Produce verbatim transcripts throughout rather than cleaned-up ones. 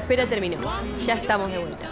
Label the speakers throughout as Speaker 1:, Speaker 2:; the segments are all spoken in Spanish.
Speaker 1: espera terminó. Ya estamos de vuelta.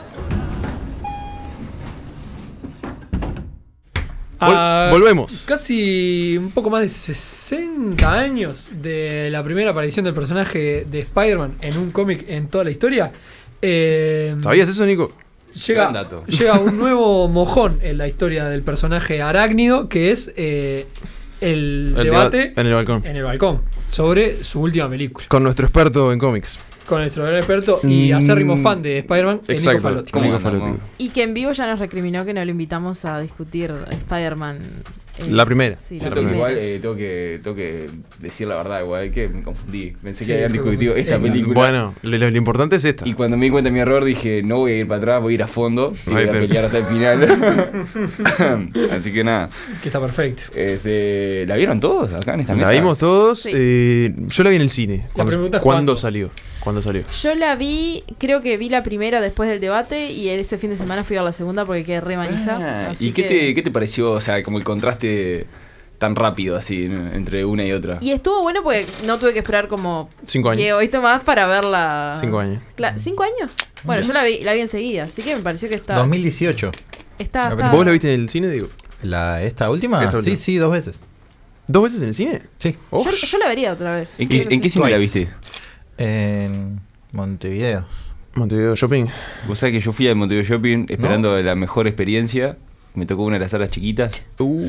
Speaker 2: Vol- volvemos.
Speaker 3: Casi un poco más de sesenta años de la primera aparición del personaje de Spider-Man en un cómic en toda la historia. Eh,
Speaker 2: ¿Sabías eso, Nico?
Speaker 3: Llega, llega un nuevo mojón en la historia del personaje arácnido, que es eh, el,
Speaker 2: el
Speaker 3: debate
Speaker 2: deba- en el balcón.
Speaker 3: en el balcón sobre su última película.
Speaker 2: Con nuestro experto en cómics.
Speaker 3: Con nuestro gran experto y
Speaker 2: Mm,
Speaker 3: acérrimo fan de Spider-Man, eh, Nico Falotti.
Speaker 2: Nico Falotti.
Speaker 4: Y que en vivo ya nos recriminó que no lo invitamos a discutir Spider-Man. eh,
Speaker 2: La primera.
Speaker 4: Sí,
Speaker 5: Yo
Speaker 4: la
Speaker 5: tengo que,
Speaker 4: primera.
Speaker 5: igual, eh, tengo, que, tengo que decir la verdad, igual que me confundí. Pensé
Speaker 3: Sí,
Speaker 5: que habían
Speaker 3: fue
Speaker 5: discutido
Speaker 3: como-
Speaker 5: esta
Speaker 3: esta.
Speaker 5: película.
Speaker 2: Bueno, lo, lo importante es esta.
Speaker 5: Y cuando me di cuenta de mi error dije, no voy a ir para atrás, voy a ir a fondo y voy a
Speaker 2: Ahí te-
Speaker 5: pelear hasta el final. Así que nada.
Speaker 3: Que está perfecto.
Speaker 5: Este, ¿La vieron todos acá en esta mesa?
Speaker 2: La vimos todos.
Speaker 4: Sí.
Speaker 2: eh, yo la vi en el cine.
Speaker 3: La
Speaker 2: ¿Cuándo,
Speaker 3: pregunta es
Speaker 2: ¿cuándo
Speaker 3: ¿cuándo?
Speaker 2: salió? ¿Cuándo salió?
Speaker 4: Yo la vi, creo que vi la primera después del debate y ese fin de semana fui a la segunda porque quedé re manija.
Speaker 5: Ah,
Speaker 4: así
Speaker 5: ¿Y qué,
Speaker 4: que-
Speaker 5: te, qué te pareció? O sea, como el contraste tan rápido así, ¿no? Entre una y otra.
Speaker 4: Y estuvo bueno porque no tuve que esperar como
Speaker 2: Cinco años.
Speaker 4: Diego, ¿viste más para verla?
Speaker 2: Cinco años.
Speaker 4: Cla- ¿Cinco años? Bueno, yo la vi, la vi enseguida, así que me pareció que está...
Speaker 6: dos mil dieciocho.
Speaker 4: está,
Speaker 6: La
Speaker 4: está-
Speaker 2: ¿Vos la viste en el cine, digo?
Speaker 6: La, ¿Esta última?
Speaker 2: Esta última.
Speaker 6: Sí, sí, dos veces.
Speaker 2: ¿Dos veces en el cine?
Speaker 6: Sí.
Speaker 2: Oh,
Speaker 4: Yo, yo la vería otra vez.
Speaker 5: ¿En qué,
Speaker 4: Creo que
Speaker 5: en qué
Speaker 4: sí.
Speaker 5: cine la
Speaker 6: Twice.
Speaker 5: viste?
Speaker 6: En Montevideo.
Speaker 2: Montevideo Shopping.
Speaker 5: Vos sabés que yo fui a Montevideo Shopping esperando la mejor experiencia. Me tocó una de las salas chiquitas
Speaker 2: Uh,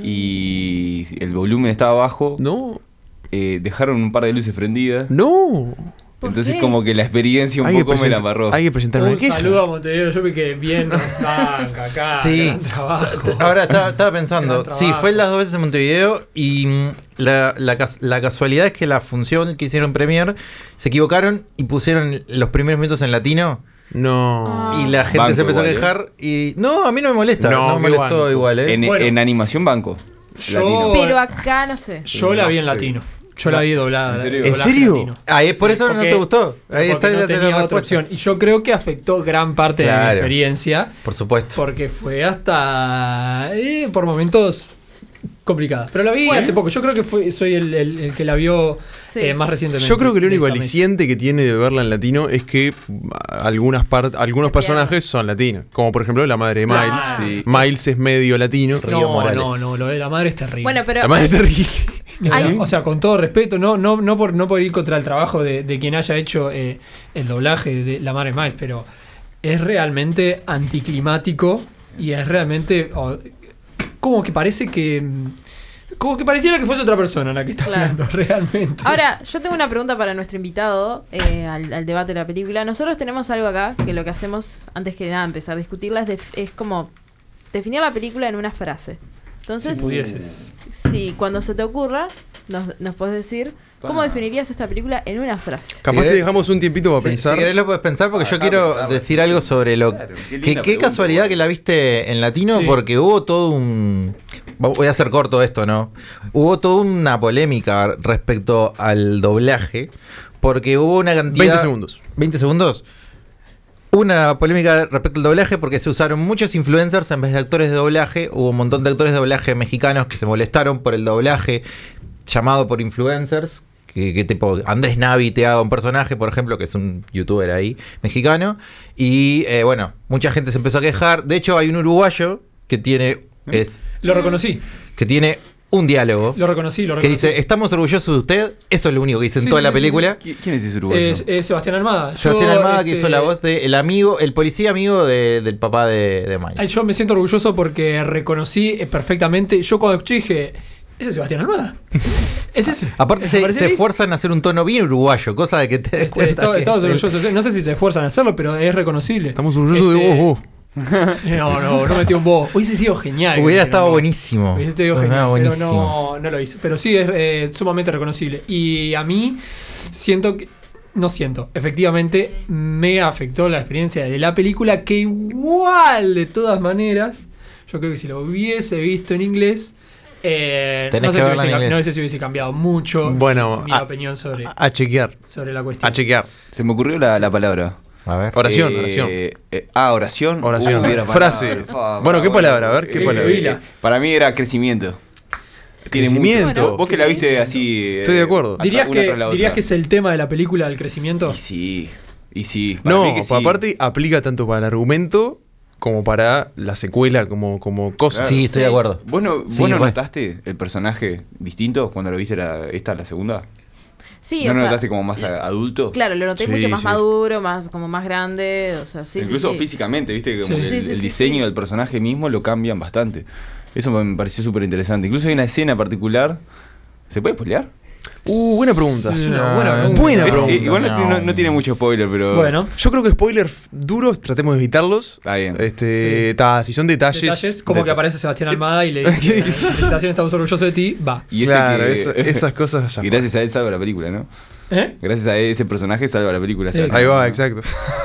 Speaker 5: y el volumen estaba bajo.
Speaker 2: no.
Speaker 5: Eh, dejaron un par de luces prendidas.
Speaker 2: No.
Speaker 4: ¿Por
Speaker 5: Entonces
Speaker 4: qué?
Speaker 5: como que la experiencia un
Speaker 2: Hay que,
Speaker 5: poco me la
Speaker 2: presenta-
Speaker 5: amarró.
Speaker 2: hay que presentar una
Speaker 3: Un
Speaker 2: queja.
Speaker 3: saludo a Montevideo, yo vi que bien nos banca acá.
Speaker 6: Sí.
Speaker 3: Gran trabajo.
Speaker 6: Ahora estaba, estaba pensando,
Speaker 3: Gran
Speaker 6: sí,
Speaker 3: trabajo.
Speaker 6: fue las dos veces en Montevideo y mm, la, la, cas- la casualidad es que la función que hicieron Premier se equivocaron y pusieron los primeros minutos en latino
Speaker 2: No.
Speaker 4: Ah.
Speaker 6: y la gente
Speaker 5: Banco
Speaker 6: se empezó
Speaker 5: igual,
Speaker 6: a quejar y no, a mí no me molesta,
Speaker 2: No,
Speaker 6: no, me
Speaker 2: qué
Speaker 6: molestó
Speaker 2: banco.
Speaker 6: igual, ¿eh?
Speaker 5: En,
Speaker 3: Bueno.
Speaker 5: en animación banco.
Speaker 3: Yo-
Speaker 5: Latino.
Speaker 4: Pero acá no sé.
Speaker 3: Yo la
Speaker 2: No
Speaker 3: vi en
Speaker 2: sé.
Speaker 3: latino. Yo la vi doblada.
Speaker 5: ¿En serio?
Speaker 3: doblaje
Speaker 2: ¿En serio?
Speaker 3: latino.
Speaker 6: Ah, ¿es por eso no
Speaker 3: porque-
Speaker 6: te gustó? Ahí
Speaker 3: porque
Speaker 6: está
Speaker 3: no
Speaker 6: la- la
Speaker 3: tenía otra
Speaker 6: respuesta.
Speaker 3: opción. Y yo creo que afectó gran parte de mi
Speaker 6: Claro.
Speaker 3: experiencia.
Speaker 6: Por supuesto.
Speaker 3: Porque fue hasta eh, por momentos complicada. Pero la vi
Speaker 4: Bueno.
Speaker 3: hace poco. Yo creo que fue, soy el, el- el que la vio
Speaker 4: Sí.
Speaker 3: eh, más recientemente.
Speaker 2: Yo creo que el
Speaker 3: de
Speaker 2: único
Speaker 3: esta mesa.
Speaker 2: aliciente que tiene de verla en latino es que algunas part- algunos
Speaker 4: Se
Speaker 2: personajes son latinos. Como por ejemplo la madre de Miles.
Speaker 3: Ah.
Speaker 5: Sí.
Speaker 2: Miles es medio latino.
Speaker 6: Río
Speaker 3: No,
Speaker 6: Morales.
Speaker 3: no, no, lo de la madre es terrible.
Speaker 4: Bueno, pero
Speaker 2: La madre es terrible.
Speaker 3: O sea,
Speaker 4: Hay-
Speaker 3: o sea, con todo respeto, no, no, no, por, no por ir contra el trabajo de, de quien haya hecho eh, el doblaje de La Madre Miles, pero es realmente anticlimático y es realmente oh, como que parece que como que pareciera que fuese otra persona la que está
Speaker 4: Claro.
Speaker 3: hablando realmente.
Speaker 4: ahora, yo tengo una pregunta para nuestro invitado eh, al, al debate de la película. Nosotros tenemos algo acá que lo que hacemos antes que nada empezar a discutirla es, def- es como definir la película en una frase. Entonces,
Speaker 3: si pudieses.
Speaker 4: si cuando se te ocurra, nos, nos puedes decir cómo
Speaker 5: Pa.
Speaker 4: definirías esta película en una frase.
Speaker 2: Capaz
Speaker 6: querés-
Speaker 2: te dejamos un tiempito para
Speaker 6: Si,
Speaker 2: pensar.
Speaker 6: si querés lo puedes pensar porque
Speaker 5: Ah,
Speaker 6: yo
Speaker 5: déjame
Speaker 6: quiero
Speaker 5: pensarlo.
Speaker 6: decir algo sobre lo...
Speaker 5: Claro, qué
Speaker 6: que-
Speaker 5: linda
Speaker 6: qué
Speaker 5: pregunta,
Speaker 6: casualidad
Speaker 5: igual.
Speaker 6: que la viste en latino
Speaker 3: Sí.
Speaker 6: porque hubo todo un... Voy a hacer corto esto, ¿no? Hubo toda una polémica respecto al doblaje porque hubo una cantidad...
Speaker 2: veinte segundos.
Speaker 6: veinte segundos. Una polémica respecto al doblaje porque se usaron muchos influencers en vez de actores de doblaje. Hubo un montón de actores de doblaje mexicanos que se molestaron por el doblaje llamado por influencers. Que, que tipo Andrés Navi te haga un personaje, por ejemplo, que es un youtuber ahí mexicano. Y eh, bueno, mucha gente se empezó a quejar. De hecho, hay un uruguayo que tiene, es,
Speaker 3: Lo reconocí,
Speaker 6: que tiene un diálogo
Speaker 3: lo reconocí, lo
Speaker 6: que
Speaker 3: reconocí.
Speaker 6: dice: estamos orgullosos de usted. Eso es lo único que dice en
Speaker 3: Sí,
Speaker 6: toda
Speaker 3: sí,
Speaker 6: la
Speaker 3: sí,
Speaker 6: película.
Speaker 5: ¿Qui- ¿Quién es ese uruguayo?
Speaker 3: Es, es Sebastián Almada.
Speaker 6: Sebastián
Speaker 3: Yo,
Speaker 6: Almada, que
Speaker 3: este,
Speaker 6: hizo la voz del amigo, el policía amigo de- del papá de, de Miles.
Speaker 3: ay, yo me siento orgulloso porque reconocí eh, perfectamente. Yo cuando escuché dije, ese es Sebastián Almada. Es ese.
Speaker 6: Aparte,
Speaker 3: ¿Me
Speaker 6: se,
Speaker 3: parece
Speaker 6: se
Speaker 3: ahí?
Speaker 6: esfuerzan a hacer un tono bien uruguayo, cosa de que te des
Speaker 3: Este,
Speaker 6: cuenta.
Speaker 3: esto-
Speaker 6: que-
Speaker 3: estamos orgullosos. No sé si se esfuerzan a hacerlo, pero es reconocible.
Speaker 2: Estamos orgullosos de
Speaker 3: Este,
Speaker 2: vos, vos.
Speaker 3: No, no, no metió un bo. Hubiese sido genial.
Speaker 6: Hubiera
Speaker 3: que
Speaker 6: estado
Speaker 3: no,
Speaker 6: buenísimo.
Speaker 3: Hubiese sido
Speaker 6: Hubiera
Speaker 3: genial,
Speaker 6: estado
Speaker 3: pero
Speaker 6: buenísimo.
Speaker 3: no, no lo hizo. Pero sí es eh, sumamente reconocible. Y a mí siento que. No siento. Efectivamente, me afectó la experiencia de la película. Que igual, de todas maneras, yo creo que si lo hubiese visto en inglés. Eh,
Speaker 6: Tenés
Speaker 3: no, sé
Speaker 6: que
Speaker 3: si
Speaker 6: verla
Speaker 3: hubiese,
Speaker 6: en
Speaker 3: cam-
Speaker 6: inglés.
Speaker 3: no sé si hubiese cambiado mucho
Speaker 2: Bueno,
Speaker 3: mi
Speaker 2: a-
Speaker 3: opinión sobre,
Speaker 2: A chequear.
Speaker 3: sobre la cuestión.
Speaker 2: A chequear.
Speaker 5: Se me ocurrió la, la palabra.
Speaker 6: A ver.
Speaker 2: Oración,
Speaker 5: Eh,
Speaker 2: oración.
Speaker 5: eh, ah, oración.
Speaker 2: Oración.
Speaker 5: Uh, hubiera
Speaker 2: Frase.
Speaker 5: palabra, fa,
Speaker 2: Bueno,
Speaker 5: fa,
Speaker 2: ¿qué palabra? A ver, ¿qué
Speaker 5: Eh,
Speaker 2: palabra?
Speaker 5: eh, para mí era crecimiento. Tiene
Speaker 2: Crecimiento.
Speaker 5: mucho.
Speaker 4: Bueno,
Speaker 5: Vos que la viste así. eh,
Speaker 2: Estoy de acuerdo.
Speaker 5: atra-
Speaker 3: ¿Dirías,
Speaker 5: una
Speaker 3: que,
Speaker 5: tras la
Speaker 3: ¿Dirías
Speaker 5: otra.
Speaker 3: que es el tema de la película del crecimiento?
Speaker 5: Y sí. Y sí, para
Speaker 2: No,
Speaker 5: mí que sí.
Speaker 2: aparte aplica tanto para el argumento como para la secuela, como, como cosa.
Speaker 5: Claro.
Speaker 6: Sí, estoy de acuerdo.
Speaker 5: ¿Vos no,
Speaker 6: Sí,
Speaker 5: vos no
Speaker 6: re.
Speaker 5: notaste el personaje distinto cuando lo viste la, esta, la segunda?
Speaker 4: Sí,
Speaker 5: ¿No
Speaker 4: o
Speaker 5: lo
Speaker 4: sea,
Speaker 5: notaste como más a- adulto?
Speaker 4: Claro, lo noté
Speaker 2: Sí,
Speaker 4: mucho más
Speaker 2: sí.
Speaker 4: maduro, más como más grande, o sea, sí,
Speaker 5: Incluso
Speaker 4: sí, sí.
Speaker 5: físicamente, viste, como
Speaker 3: Sí.
Speaker 5: que
Speaker 4: Sí,
Speaker 5: el,
Speaker 4: sí,
Speaker 5: el
Speaker 4: sí,
Speaker 5: diseño
Speaker 4: sí.
Speaker 5: del personaje mismo lo cambian bastante. Eso me pareció súper interesante. Incluso hay una escena particular. ¿Se puede spoilear?
Speaker 2: Uh, buena pregunta.
Speaker 3: Es una buena pregunta.
Speaker 2: Buena
Speaker 5: Eh,
Speaker 2: pregunta.
Speaker 5: eh, igual no, no- no tiene mucho spoiler, pero.
Speaker 3: Bueno,
Speaker 2: Yo creo que spoilers duros, tratemos de evitarlos.
Speaker 5: Está bien.
Speaker 2: Este,
Speaker 3: Sí.
Speaker 2: ta, si son detalles.
Speaker 3: detalles, como
Speaker 2: de-
Speaker 3: que aparece Sebastián Almada y le dice, felicitaciones, estamos orgullosos de ti, va.
Speaker 5: Y ese
Speaker 2: Claro,
Speaker 5: que-
Speaker 2: esa- esas cosas ya.
Speaker 5: Y gracias a él salva la película, ¿no?
Speaker 3: ¿Eh?
Speaker 5: Gracias a ese personaje salva la película.
Speaker 3: Sí,
Speaker 5: ¿sabes?
Speaker 2: Ahí va, exacto.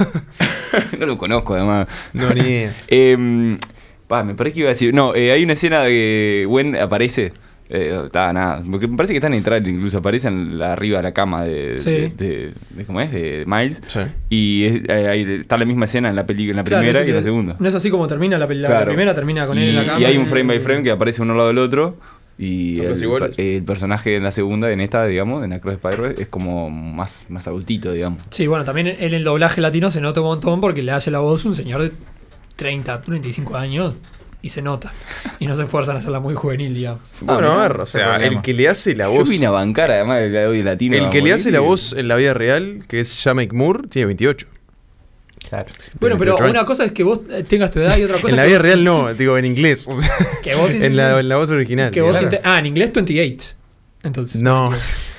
Speaker 5: No lo conozco, además.
Speaker 2: No, ni idea.
Speaker 5: Eh, pa, me parece que iba a decir. No, eh, hay una escena de que Gwen aparece. Eh, está, nada. Porque me parece que está en el trailer, incluso aparece en la, arriba de la cama de,
Speaker 3: Sí.
Speaker 5: de, de- de- ¿cómo es? De Miles.
Speaker 2: Sí.
Speaker 5: Y es- eh, ahí está la misma escena en la película, en la
Speaker 3: Claro,
Speaker 5: primera
Speaker 3: eso
Speaker 5: y en la
Speaker 3: te-
Speaker 5: segunda.
Speaker 3: No es así como termina la, la, la
Speaker 5: Claro.
Speaker 3: primera, termina con él
Speaker 5: y,
Speaker 3: en la cama.
Speaker 5: y hay un frame by frame que aparece uno al lado del otro. Y
Speaker 2: ¿Son los
Speaker 5: el,
Speaker 2: iguales?
Speaker 5: el personaje en la segunda, en esta, digamos, en Across the Spider-Verse, es como más, más adultito, digamos.
Speaker 3: Sí, bueno, también en el doblaje latino se nota un montón porque le hace la voz un señor de treinta, treinta y cinco años y se nota. Y no se esfuerzan a hacerla muy juvenil, digamos.
Speaker 2: Bueno, a ver, o
Speaker 6: Ese
Speaker 2: sea,
Speaker 6: problema.
Speaker 2: el que le hace la
Speaker 5: Yo
Speaker 2: voz.
Speaker 5: vine a bancar, además, el audio latino.
Speaker 2: El
Speaker 5: a
Speaker 2: que le
Speaker 5: morir,
Speaker 2: hace la
Speaker 5: y-
Speaker 2: voz en la vida real, que es Jamek Moore, tiene veintiocho.
Speaker 6: Claro.
Speaker 3: Bueno, pero
Speaker 2: veintiocho
Speaker 3: una
Speaker 2: años.
Speaker 3: cosa es que vos eh, tengas tu edad y otra cosa
Speaker 2: En la
Speaker 3: es que
Speaker 2: vida
Speaker 3: vos-
Speaker 2: real no, digo en inglés. o sea,
Speaker 3: que vos
Speaker 2: en, la, en la voz original.
Speaker 3: que vos
Speaker 2: Claro.
Speaker 3: inte- ah, en inglés veintiocho. Entonces,
Speaker 2: No.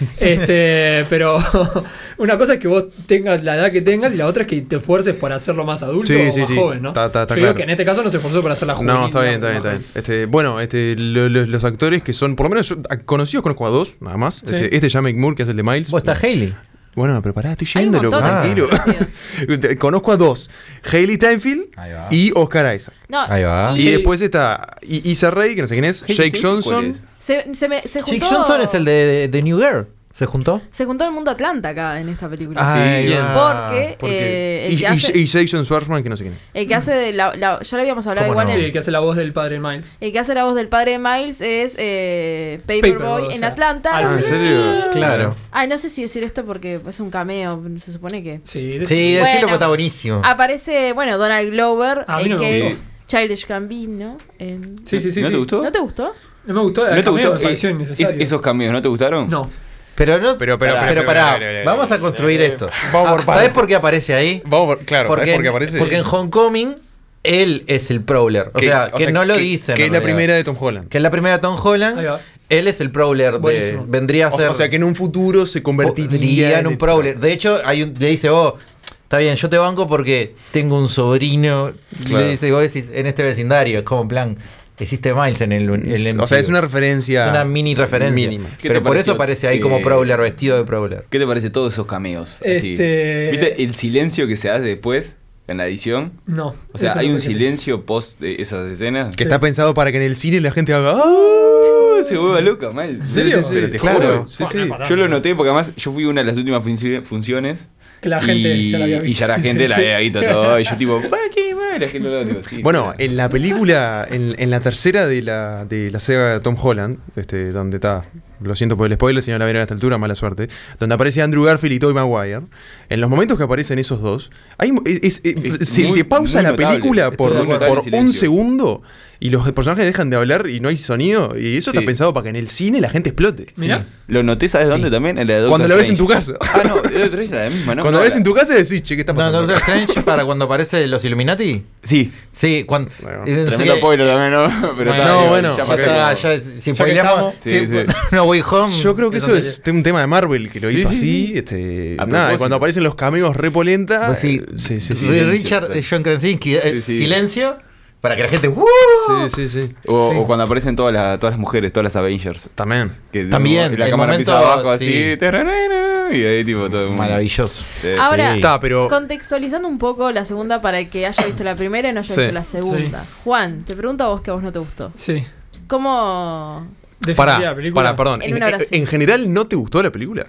Speaker 3: este, pero una cosa es que vos tengas la edad que tengas y la otra es que te esfuerces para hacerlo más adulto
Speaker 2: Sí,
Speaker 3: o
Speaker 2: sí,
Speaker 3: más
Speaker 2: sí.
Speaker 3: joven, ¿no?
Speaker 2: Está- está- está
Speaker 3: Yo digo
Speaker 2: claro.
Speaker 3: que en este caso no se esforzó para hacerla juvenil.
Speaker 2: No, está bien, está bien,
Speaker 3: digamos,
Speaker 2: está bien. Este, bueno, este, lo- lo- los actores que son, por lo menos yo, a- conocidos conozco a dos, nada más.
Speaker 3: Sí.
Speaker 2: Este, este Jamek Moore, que es el de Miles.
Speaker 6: Vos estás Hailey.
Speaker 2: Bueno, pero pará, estoy
Speaker 4: Hay un
Speaker 2: yendo, loco,
Speaker 4: montón de
Speaker 2: tranquilo.
Speaker 4: conocidos.
Speaker 2: Conozco a dos: Hailey Steinfeld
Speaker 6: Ahí va.
Speaker 2: y Oscar Isaac.
Speaker 4: No,
Speaker 6: Ahí va.
Speaker 2: Y, después está I- Issa Rae, que no sé quién es,
Speaker 5: Hailey
Speaker 2: Jake
Speaker 5: Steinfeld, ¿cuál
Speaker 2: Johnson.
Speaker 4: se, se, me, se
Speaker 6: Jake
Speaker 4: juntó.
Speaker 6: Johnson es el de, de, de New Girl. ¿Se juntó?
Speaker 4: Se juntó el mundo Atlanta acá en esta película.
Speaker 6: Ahí
Speaker 2: ¿quién?
Speaker 6: va.
Speaker 4: Porque,
Speaker 6: ¿Por qué?
Speaker 4: eh, el,
Speaker 2: Y,
Speaker 4: que
Speaker 2: y-
Speaker 4: hace,
Speaker 2: y Jason Schwartzman, que no sé quién es.
Speaker 4: el que hace de la, la- ya lo habíamos hablado
Speaker 6: ¿Cómo
Speaker 4: igual
Speaker 6: no?
Speaker 4: en-
Speaker 3: Sí, que hace la voz del padre de Miles.
Speaker 4: el que hace la voz del padre de Miles es eh, Paperboy
Speaker 3: Paperboy, o
Speaker 4: en
Speaker 3: sea,
Speaker 4: Atlanta.
Speaker 3: Alfred.
Speaker 2: Ah, ¿en serio?
Speaker 6: Claro.
Speaker 4: Ay, no sé si decir esto porque es un cameo, se supone que.
Speaker 3: Sí, de-
Speaker 6: Sí,
Speaker 4: Bueno.
Speaker 6: decirlo porque está buenísimo.
Speaker 4: Aparece, bueno, Donald Glover,
Speaker 3: A mí no me
Speaker 4: a k a
Speaker 3: gustó.
Speaker 4: Childish Gambino. en-
Speaker 3: sí, sí, sí.
Speaker 5: ¿No
Speaker 3: sí.
Speaker 5: te gustó?
Speaker 4: ¿No te gustó?
Speaker 3: No me gustó, el
Speaker 5: ¿No te
Speaker 3: cameo
Speaker 5: gustó?
Speaker 3: me pareció
Speaker 5: Eh,
Speaker 3: innecesario.
Speaker 5: es- ¿Esos cambios no te gustaron?
Speaker 3: No.
Speaker 6: Pero no.
Speaker 2: Pero, pero,
Speaker 6: pará,
Speaker 2: pero,
Speaker 6: pero
Speaker 2: pero,
Speaker 6: pará,
Speaker 2: pero, pero,
Speaker 6: vamos a
Speaker 2: pero,
Speaker 6: construir
Speaker 2: pero,
Speaker 6: esto.
Speaker 2: vamos por
Speaker 6: Ah, ¿Sabés
Speaker 2: partes.
Speaker 6: por qué aparece ahí?
Speaker 2: Vamos por, claro,
Speaker 6: Porque,
Speaker 2: ¿sabes por qué
Speaker 6: en,
Speaker 2: aparece?
Speaker 6: porque en Homecoming él es el Prowler. O
Speaker 2: Que-
Speaker 6: sea, que no lo
Speaker 2: que-
Speaker 6: dicen.
Speaker 2: Que es
Speaker 6: en
Speaker 2: la
Speaker 6: realidad.
Speaker 2: primera de Tom Holland.
Speaker 6: Que es la primera de Tom
Speaker 3: Ahí
Speaker 6: Holland.
Speaker 3: va.
Speaker 6: Él es el Prowler. De,
Speaker 3: Buenísimo.
Speaker 6: vendría a
Speaker 2: O
Speaker 6: ser.
Speaker 2: sea, o sea, que en un futuro se convertiría
Speaker 6: Convertiría en un Prowler. De hecho, hay un, le dice, oh, está bien, yo te banco porque tengo un sobrino.
Speaker 2: Claro.
Speaker 6: Le dice, vos decís, en este vecindario. Es como en plan, existe Miles en el, el M C U.
Speaker 2: O sea, es una referencia.
Speaker 6: Es una mini referencia.
Speaker 2: mínima.
Speaker 5: ¿Qué
Speaker 6: Pero
Speaker 5: te
Speaker 6: por
Speaker 5: pareció?
Speaker 6: eso aparece ahí como
Speaker 5: Eh,
Speaker 6: Prowler, vestido de Prowler.
Speaker 5: ¿Qué te parece todos esos cameos? Así?
Speaker 3: Este-
Speaker 5: ¿Viste el silencio que se hace después en la edición?
Speaker 3: No.
Speaker 5: O sea,
Speaker 3: eso
Speaker 5: hay
Speaker 3: no
Speaker 5: un
Speaker 3: me parece.
Speaker 5: silencio post de esas escenas.
Speaker 2: Que está pensado para que en el cine la gente haga. ¡Ah!
Speaker 5: Uh, se vuelve loca, mal.
Speaker 2: ¿En serio?
Speaker 5: Pero te
Speaker 6: Claro.
Speaker 5: juro.
Speaker 2: Sí,
Speaker 3: Por
Speaker 2: sí.
Speaker 3: una patada.
Speaker 5: Yo lo noté porque además yo fui una de las últimas funci- funciones.
Speaker 3: Que la gente
Speaker 5: y,
Speaker 3: ya la había visto.
Speaker 5: y ya la gente la había visto todo. Y yo tipo, ¿para qué mal? La gente lo digo, sí.
Speaker 2: Bueno,
Speaker 5: claro.
Speaker 2: en la película, en, en la tercera de la, de la saga de Tom Holland, este, donde está, lo siento por el spoiler, si no la vieron a esta altura, mala suerte, donde aparece Andrew Garfield y Tobey Maguire, en los momentos que aparecen esos dos, hay, es- es- es- se,
Speaker 5: muy-
Speaker 2: se pausa
Speaker 5: muy
Speaker 2: la
Speaker 5: notable.
Speaker 2: película
Speaker 5: Estoy
Speaker 2: por,
Speaker 5: de acuerdo.
Speaker 2: por
Speaker 5: Notable
Speaker 2: un
Speaker 5: silencio.
Speaker 2: segundo y los personajes dejan de hablar y no hay sonido, y eso
Speaker 5: Sí.
Speaker 2: está pensado para que en el cine la gente explote.
Speaker 3: Mirá.
Speaker 5: Lo noté, ¿sabes
Speaker 6: Sí.
Speaker 5: dónde también? En la de Doctor
Speaker 2: Cuando la ves en tu
Speaker 5: Strange.
Speaker 2: casa.
Speaker 5: Ah, no, de Doctor Strange la misma, ¿no?
Speaker 2: Cuando
Speaker 5: No,
Speaker 2: la ves
Speaker 5: la-
Speaker 2: en tu casa decís, che, ¿qué está
Speaker 6: No,
Speaker 2: pasando?
Speaker 6: Doctor Strange para cuando aparece los Illuminati.
Speaker 5: Sí,
Speaker 6: Sí, cuando.
Speaker 2: Bueno,
Speaker 6: es-
Speaker 5: tremendo
Speaker 6: sí,
Speaker 5: spoiler también, ¿no? Pero
Speaker 6: Bueno,
Speaker 5: está,
Speaker 2: no,
Speaker 5: digo,
Speaker 2: bueno,
Speaker 5: ya
Speaker 2: ok.
Speaker 5: pasó.
Speaker 6: ya,
Speaker 5: como-
Speaker 6: ya, si
Speaker 3: que
Speaker 6: spoileamos,
Speaker 3: estamos-
Speaker 5: Sí,
Speaker 6: sí,
Speaker 5: sí.
Speaker 6: No Way Home.
Speaker 2: Yo creo que eso
Speaker 6: donde-
Speaker 2: es un tema de Marvel que lo
Speaker 5: Sí,
Speaker 2: hizo
Speaker 5: sí,
Speaker 2: así.
Speaker 5: sí.
Speaker 2: Este,
Speaker 5: A
Speaker 2: nada, y
Speaker 5: propósito.
Speaker 2: cuando aparecen los cameos repolenta.
Speaker 6: Pues sí,
Speaker 2: eh, sí, sí, sí.
Speaker 6: Ri-
Speaker 2: sí, sí.
Speaker 6: Richard, eh, John Krasinski, eh,
Speaker 5: Sí, sí.
Speaker 6: silencio para que la gente. ¡uh!
Speaker 2: Sí, sí, sí.
Speaker 5: O,
Speaker 6: Sí.
Speaker 5: o cuando aparecen todas las, todas las mujeres, todas las Avengers.
Speaker 2: También.
Speaker 5: Que
Speaker 6: También,
Speaker 5: y la
Speaker 6: el
Speaker 5: cámara
Speaker 6: momento,
Speaker 5: empieza abajo así.
Speaker 6: sí.
Speaker 5: tararara, Y ahí tipo todo. muy-
Speaker 6: Maravilloso.
Speaker 5: Sí.
Speaker 4: Ahora,
Speaker 6: Sí.
Speaker 2: Está, pero.
Speaker 4: contextualizando un poco la segunda para el que haya visto la primera y no haya
Speaker 2: Sí.
Speaker 4: visto la segunda. Juan, te pregunto a vos que a vos no te gustó.
Speaker 3: Sí.
Speaker 4: ¿Cómo...?
Speaker 3: Definiría
Speaker 2: Pará,
Speaker 3: la película.
Speaker 2: pará, perdón.
Speaker 4: En
Speaker 2: En,
Speaker 4: una oración.
Speaker 2: en general, ¿no te gustó la película?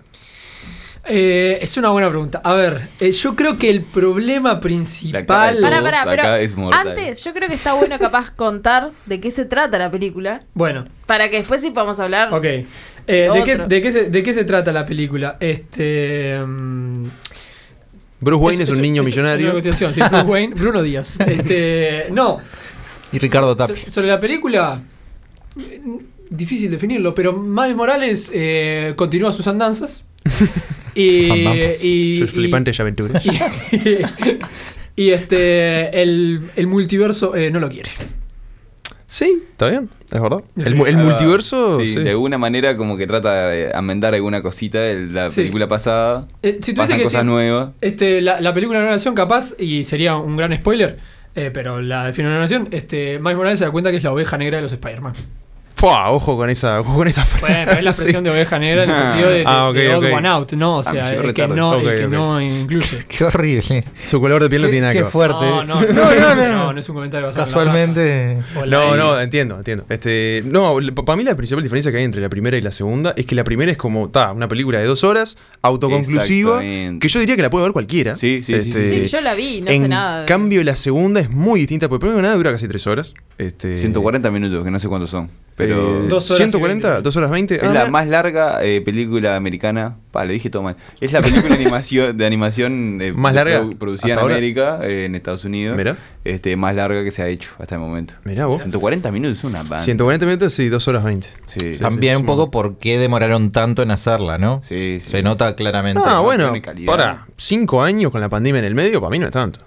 Speaker 3: Eh, es una buena pregunta. A ver, eh, yo creo que el problema
Speaker 5: La cara
Speaker 3: principal.
Speaker 5: de
Speaker 4: Pará,
Speaker 5: todos
Speaker 4: pará, pero
Speaker 5: acá es mortal.
Speaker 4: antes yo creo que está bueno capaz contar de qué se trata la película
Speaker 3: Bueno,
Speaker 4: para que después sí podamos hablar.
Speaker 3: ok. Eh, ¿de, qué,
Speaker 4: Otro.
Speaker 3: de, qué se, ¿De qué se trata la película? Este. mm,
Speaker 2: Bruce Wayne es,
Speaker 3: Es-
Speaker 2: un
Speaker 3: es-
Speaker 2: niño
Speaker 3: es-
Speaker 2: millonario.
Speaker 3: es una continuación, sí, Bruce Wayne, Bruno Díaz. Este, no,
Speaker 6: Y Ricardo Tapia.
Speaker 3: so- sobre la película, eh, difícil definirlo, pero Miles Morales eh, continúa sus andanzas. y,
Speaker 6: Fandanzas.
Speaker 3: y,
Speaker 2: Sus
Speaker 3: y-
Speaker 2: flipantes aventuras.
Speaker 3: y, y, este el, el multiverso eh, no lo quiere.
Speaker 2: Sí, está bien, es verdad. El,
Speaker 3: Sí.
Speaker 2: mu- el
Speaker 5: Ah,
Speaker 2: multiverso.
Speaker 5: Sí,
Speaker 2: sí.
Speaker 5: de alguna manera como que trata de amendar alguna cosita de la
Speaker 3: Sí.
Speaker 5: película pasada.
Speaker 3: Eh, si tuviese
Speaker 5: Pasan
Speaker 3: que
Speaker 5: cosas
Speaker 3: decir-
Speaker 5: nuevas.
Speaker 3: Este, la, la película de una nación capaz, y sería un gran spoiler, eh, pero la de Fin de una nación, este, Miles Morales se da cuenta que es la oveja negra de los Spider-Man.
Speaker 2: Fua, ojo con esa, ojo con esa frase.
Speaker 3: Bueno, pero es la expresión de oveja negra en el sentido de, de,
Speaker 2: Ah, ok,
Speaker 3: de odd
Speaker 2: ok.
Speaker 3: one out, ¿no? O sea,
Speaker 5: Ah, yo
Speaker 3: el que,
Speaker 5: retardo.
Speaker 3: no, el
Speaker 2: Ok,
Speaker 3: que
Speaker 2: ok.
Speaker 3: no incluye.
Speaker 6: Qué horrible.
Speaker 2: Su color de piel no
Speaker 6: Qué-
Speaker 2: tiene nada
Speaker 6: qué
Speaker 2: que ver.
Speaker 6: fuerte.
Speaker 3: No, no, no,
Speaker 6: No,
Speaker 3: no,
Speaker 6: no,
Speaker 3: no,
Speaker 6: no.
Speaker 3: no es un comentario basado en la
Speaker 6: Casualmente.
Speaker 3: raza. O la-
Speaker 2: No, no, entiendo, entiendo. Este, no, para mí la principal diferencia que hay entre la primera y la segunda es que la primera es como, ta, una película de dos horas, autoconclusiva,
Speaker 5: Exactamente.
Speaker 2: que yo diría que la puede ver cualquiera.
Speaker 5: Sí, sí, sí, sí,
Speaker 2: Este,
Speaker 4: Sí, yo la vi, no
Speaker 2: en
Speaker 4: sé nada. de-
Speaker 2: cambio, la segunda es muy distinta, porque primero que nada dura casi tres horas. Este,
Speaker 5: ciento cuarenta minutos, que no sé cuántos son. Pero
Speaker 2: eh,
Speaker 3: Dos horas
Speaker 2: ciento
Speaker 3: y
Speaker 2: cuarenta,
Speaker 3: veinte.
Speaker 2: dos horas veinte.
Speaker 5: es
Speaker 2: Ah,
Speaker 5: la
Speaker 2: mira.
Speaker 5: más larga eh, película americana. Pa, le dije todo mal. Es la película de animación, de animación eh,
Speaker 2: ¿Más larga
Speaker 5: produ- producida en
Speaker 2: hasta ahora?
Speaker 5: América, eh, en Estados Unidos.
Speaker 2: Mirá.
Speaker 5: Este, más larga que se ha hecho hasta el momento.
Speaker 2: Mirá vos.
Speaker 5: ciento cuarenta minutos es una banda.
Speaker 2: ciento cuarenta minutos y dos horas veinte.
Speaker 5: Sí,
Speaker 6: También
Speaker 2: sí,
Speaker 6: un
Speaker 2: sí.
Speaker 6: poco por qué demoraron tanto en hacerla, ¿no?
Speaker 5: sí, sí.
Speaker 6: Se nota claramente.
Speaker 2: Ah, bueno,
Speaker 5: tiene calidad.
Speaker 2: para cinco años con la pandemia en el medio, para mí no es tanto.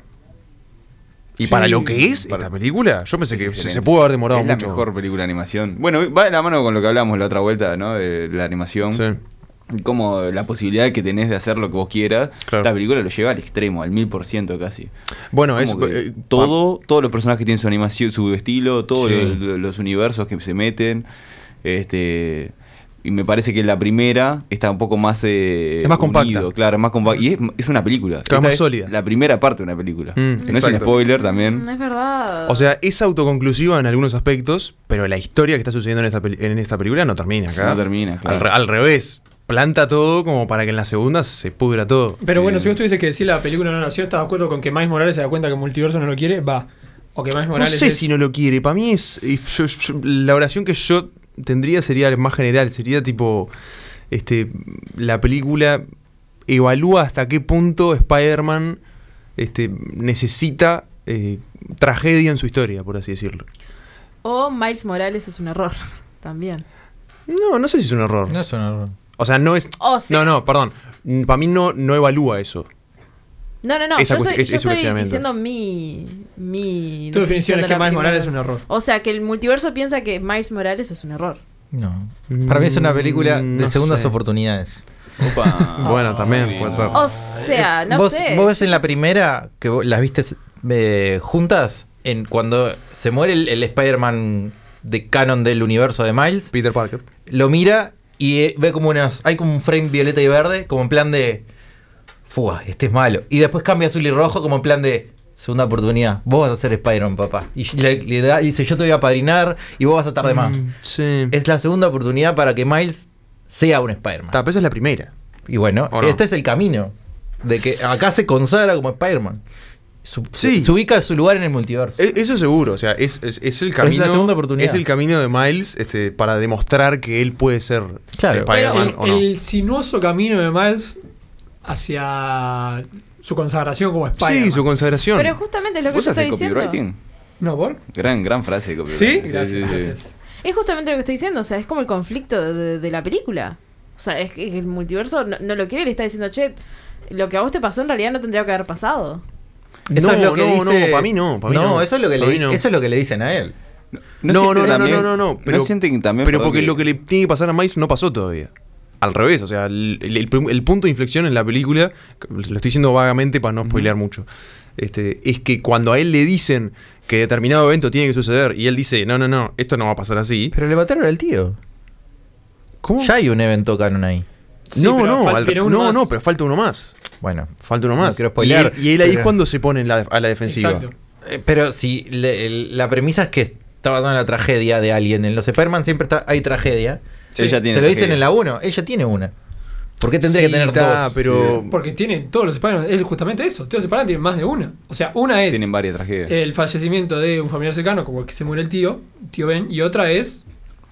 Speaker 2: Y
Speaker 3: Sí,
Speaker 2: para lo que es
Speaker 5: para-
Speaker 2: esta película, yo pensé
Speaker 5: Es
Speaker 2: que se,
Speaker 5: excelente.
Speaker 2: se pudo haber demorado
Speaker 5: Es la
Speaker 2: mucho.
Speaker 5: mejor película de animación. Bueno, va de la mano con lo que hablamos la otra vuelta, ¿no? De la animación.
Speaker 2: Sí.
Speaker 5: Como la posibilidad que tenés de hacer lo que vos quieras.
Speaker 2: Claro.
Speaker 5: Esta película lo lleva al extremo, al mil por ciento casi.
Speaker 2: Bueno, es
Speaker 5: Como que
Speaker 2: eh,
Speaker 5: todo, todos los personajes tienen su animación, su estilo, todos
Speaker 6: Sí.
Speaker 5: los, los universos que se meten. Este. Y me parece que la primera está un poco más. eh,
Speaker 2: Es más compacta.
Speaker 5: unido, claro, es más compacta. Y es, es una película.
Speaker 2: Claro,
Speaker 5: Esta
Speaker 2: más
Speaker 5: es
Speaker 2: sólida.
Speaker 5: La primera parte de una película.
Speaker 2: Mm,
Speaker 5: no es un
Speaker 2: exacto.
Speaker 5: spoiler
Speaker 4: Mm,
Speaker 5: también.
Speaker 4: es verdad.
Speaker 2: O sea, es autoconclusiva en algunos aspectos, pero la historia que está sucediendo en esta, peli- en esta película no termina acá.
Speaker 5: No termina, claro.
Speaker 2: Al, re- al revés, planta todo como para que en la segunda se pudra todo.
Speaker 3: Pero bueno,
Speaker 5: Sí.
Speaker 3: si vos tuviese que decir la película no nació, ¿estás de acuerdo con que Miles Morales se da cuenta que el multiverso no lo quiere? Va. O que Miles
Speaker 2: No
Speaker 3: Morales
Speaker 2: sé
Speaker 3: es-
Speaker 2: si no lo quiere. Para mí es. es- yo- yo- la oración que yo tendría sería más general. Sería tipo. Este. La película evalúa hasta qué punto Spider-Man este, necesita eh, tragedia en su historia, por así decirlo.
Speaker 4: O Miles Morales es un error. También.
Speaker 2: No, no sé si es un error.
Speaker 6: No es un error.
Speaker 2: O sea, no es.
Speaker 4: O sea,
Speaker 2: No, no, perdón. Para mí no, no evalúa eso.
Speaker 4: No, no, no.
Speaker 2: Esa
Speaker 4: yo
Speaker 2: cuestión-
Speaker 4: estoy,
Speaker 2: es-
Speaker 4: yo
Speaker 2: es un
Speaker 4: estoy
Speaker 2: cuestionamiento.
Speaker 4: diciendo mi. mi
Speaker 3: Tu definición es
Speaker 4: de
Speaker 3: que
Speaker 4: la
Speaker 3: Miles
Speaker 4: primera
Speaker 3: Morales es
Speaker 4: vez.
Speaker 3: un error.
Speaker 4: O sea, que el multiverso piensa que Miles Morales es un error.
Speaker 6: No. Para mí es una película de
Speaker 2: Mm, no
Speaker 6: segundas
Speaker 2: sé.
Speaker 6: oportunidades.
Speaker 5: Opa.
Speaker 2: Bueno, también
Speaker 5: bien.
Speaker 2: puede ser.
Speaker 4: O sea, no
Speaker 6: vos,
Speaker 4: sé.
Speaker 6: vos ves en la primera que vos las viste eh, juntas en cuando se muere el, el Spider-Man de canon del universo de Miles,
Speaker 2: Peter Parker.
Speaker 6: lo mira y eh, ve como unas hay como un frame violeta y verde como en plan de fua, este es malo, y después cambia azul y rojo como en plan de segunda oportunidad, vos vas a ser Spider-Man, papá, y le, le da, y dice yo te voy a padrinar y vos vas a tardar más.
Speaker 2: Mm, sí.
Speaker 6: Es la segunda oportunidad para que Miles sea un Spider-Man.
Speaker 2: Ta, pero esa es la primera.
Speaker 6: Y bueno,
Speaker 2: ¿O no?
Speaker 6: este es el camino. De que acá se consagra como Spider-Man. Su-
Speaker 2: Sí.
Speaker 6: se, se ubica su lugar en el multiverso.
Speaker 2: E- Eso seguro, o sea, es, es, es el
Speaker 6: Es
Speaker 2: camino.
Speaker 6: la segunda oportunidad.
Speaker 2: Es el camino de Miles este, para demostrar que él puede ser
Speaker 6: Claro.
Speaker 2: Spider-Man
Speaker 3: el,
Speaker 2: o no.
Speaker 3: el sinuoso camino de Miles hacia su consagración como Spider-Man.
Speaker 2: Sí, su consagración.
Speaker 4: Pero justamente es lo que
Speaker 5: ¿Vos
Speaker 4: yo
Speaker 5: haces
Speaker 4: estoy diciendo.
Speaker 5: copywriting?
Speaker 3: ¿No, por?
Speaker 5: Gran, gran frase de
Speaker 3: ¿Sí?
Speaker 5: copywriting.
Speaker 3: Gracias, gracias.
Speaker 4: Es justamente lo que estoy diciendo. O sea, es como el conflicto de, de la película. O sea, es que el multiverso no, no lo quiere y le está diciendo, che, lo que a vos te pasó en realidad no tendría que haber pasado.
Speaker 6: Eso
Speaker 2: no,
Speaker 6: es lo que
Speaker 2: no,
Speaker 6: dice.
Speaker 2: no, para mí no. pa' mí
Speaker 6: no,
Speaker 2: no.
Speaker 6: eso es lo que
Speaker 2: Pa'
Speaker 6: le
Speaker 2: mí
Speaker 6: di-
Speaker 2: no.
Speaker 6: eso es lo que le dicen a él.
Speaker 2: No, no,
Speaker 5: sienten
Speaker 2: no, no,
Speaker 5: también-
Speaker 2: no, no, no, pero-
Speaker 5: ¿No sienten también
Speaker 2: Pero
Speaker 5: perdón,
Speaker 2: porque lo que le tiene que pasar a Miles no pasó todavía. Al revés, o sea, el, el- el- el punto de inflexión en la película, lo estoy diciendo vagamente para no spoilear mucho, este, es que cuando a él le dicen que determinado evento tiene que suceder y él dice, no, no, no, esto no va a pasar así.
Speaker 6: Pero le mataron al tío.
Speaker 2: ¿Cómo?
Speaker 6: Ya hay un evento canon ahí.
Speaker 3: Sí,
Speaker 2: no,
Speaker 3: pero
Speaker 2: no,
Speaker 3: fal-
Speaker 2: al-
Speaker 3: pero uno
Speaker 2: no,
Speaker 3: más.
Speaker 2: no, pero falta uno más.
Speaker 6: Bueno,
Speaker 2: Falta uno
Speaker 6: no
Speaker 2: más.
Speaker 6: quiero
Speaker 2: y,
Speaker 6: spoilear,
Speaker 2: él, y él ahí es
Speaker 6: pero-
Speaker 2: cuando se pone en la- a la defensiva.
Speaker 3: Exacto.
Speaker 6: Eh, pero si le- el- la premisa es que está basada en la tragedia de alguien. En los Spider-Man siempre está- hay tragedia.
Speaker 5: Ella tiene
Speaker 6: Se lo dicen
Speaker 5: tragedia.
Speaker 6: en la uno. Ella tiene una. ¿Por qué tendría
Speaker 2: Sí,
Speaker 6: que tener
Speaker 2: está,
Speaker 6: dos?
Speaker 2: pero
Speaker 3: Porque tienen todos los Spider-Man, es justamente eso. Todos los Spider-Man tienen más de una. O sea, una es
Speaker 5: Tienen varias tragedias.
Speaker 3: el fallecimiento de un familiar cercano, como el que se muere el tío, tío Ben, y otra es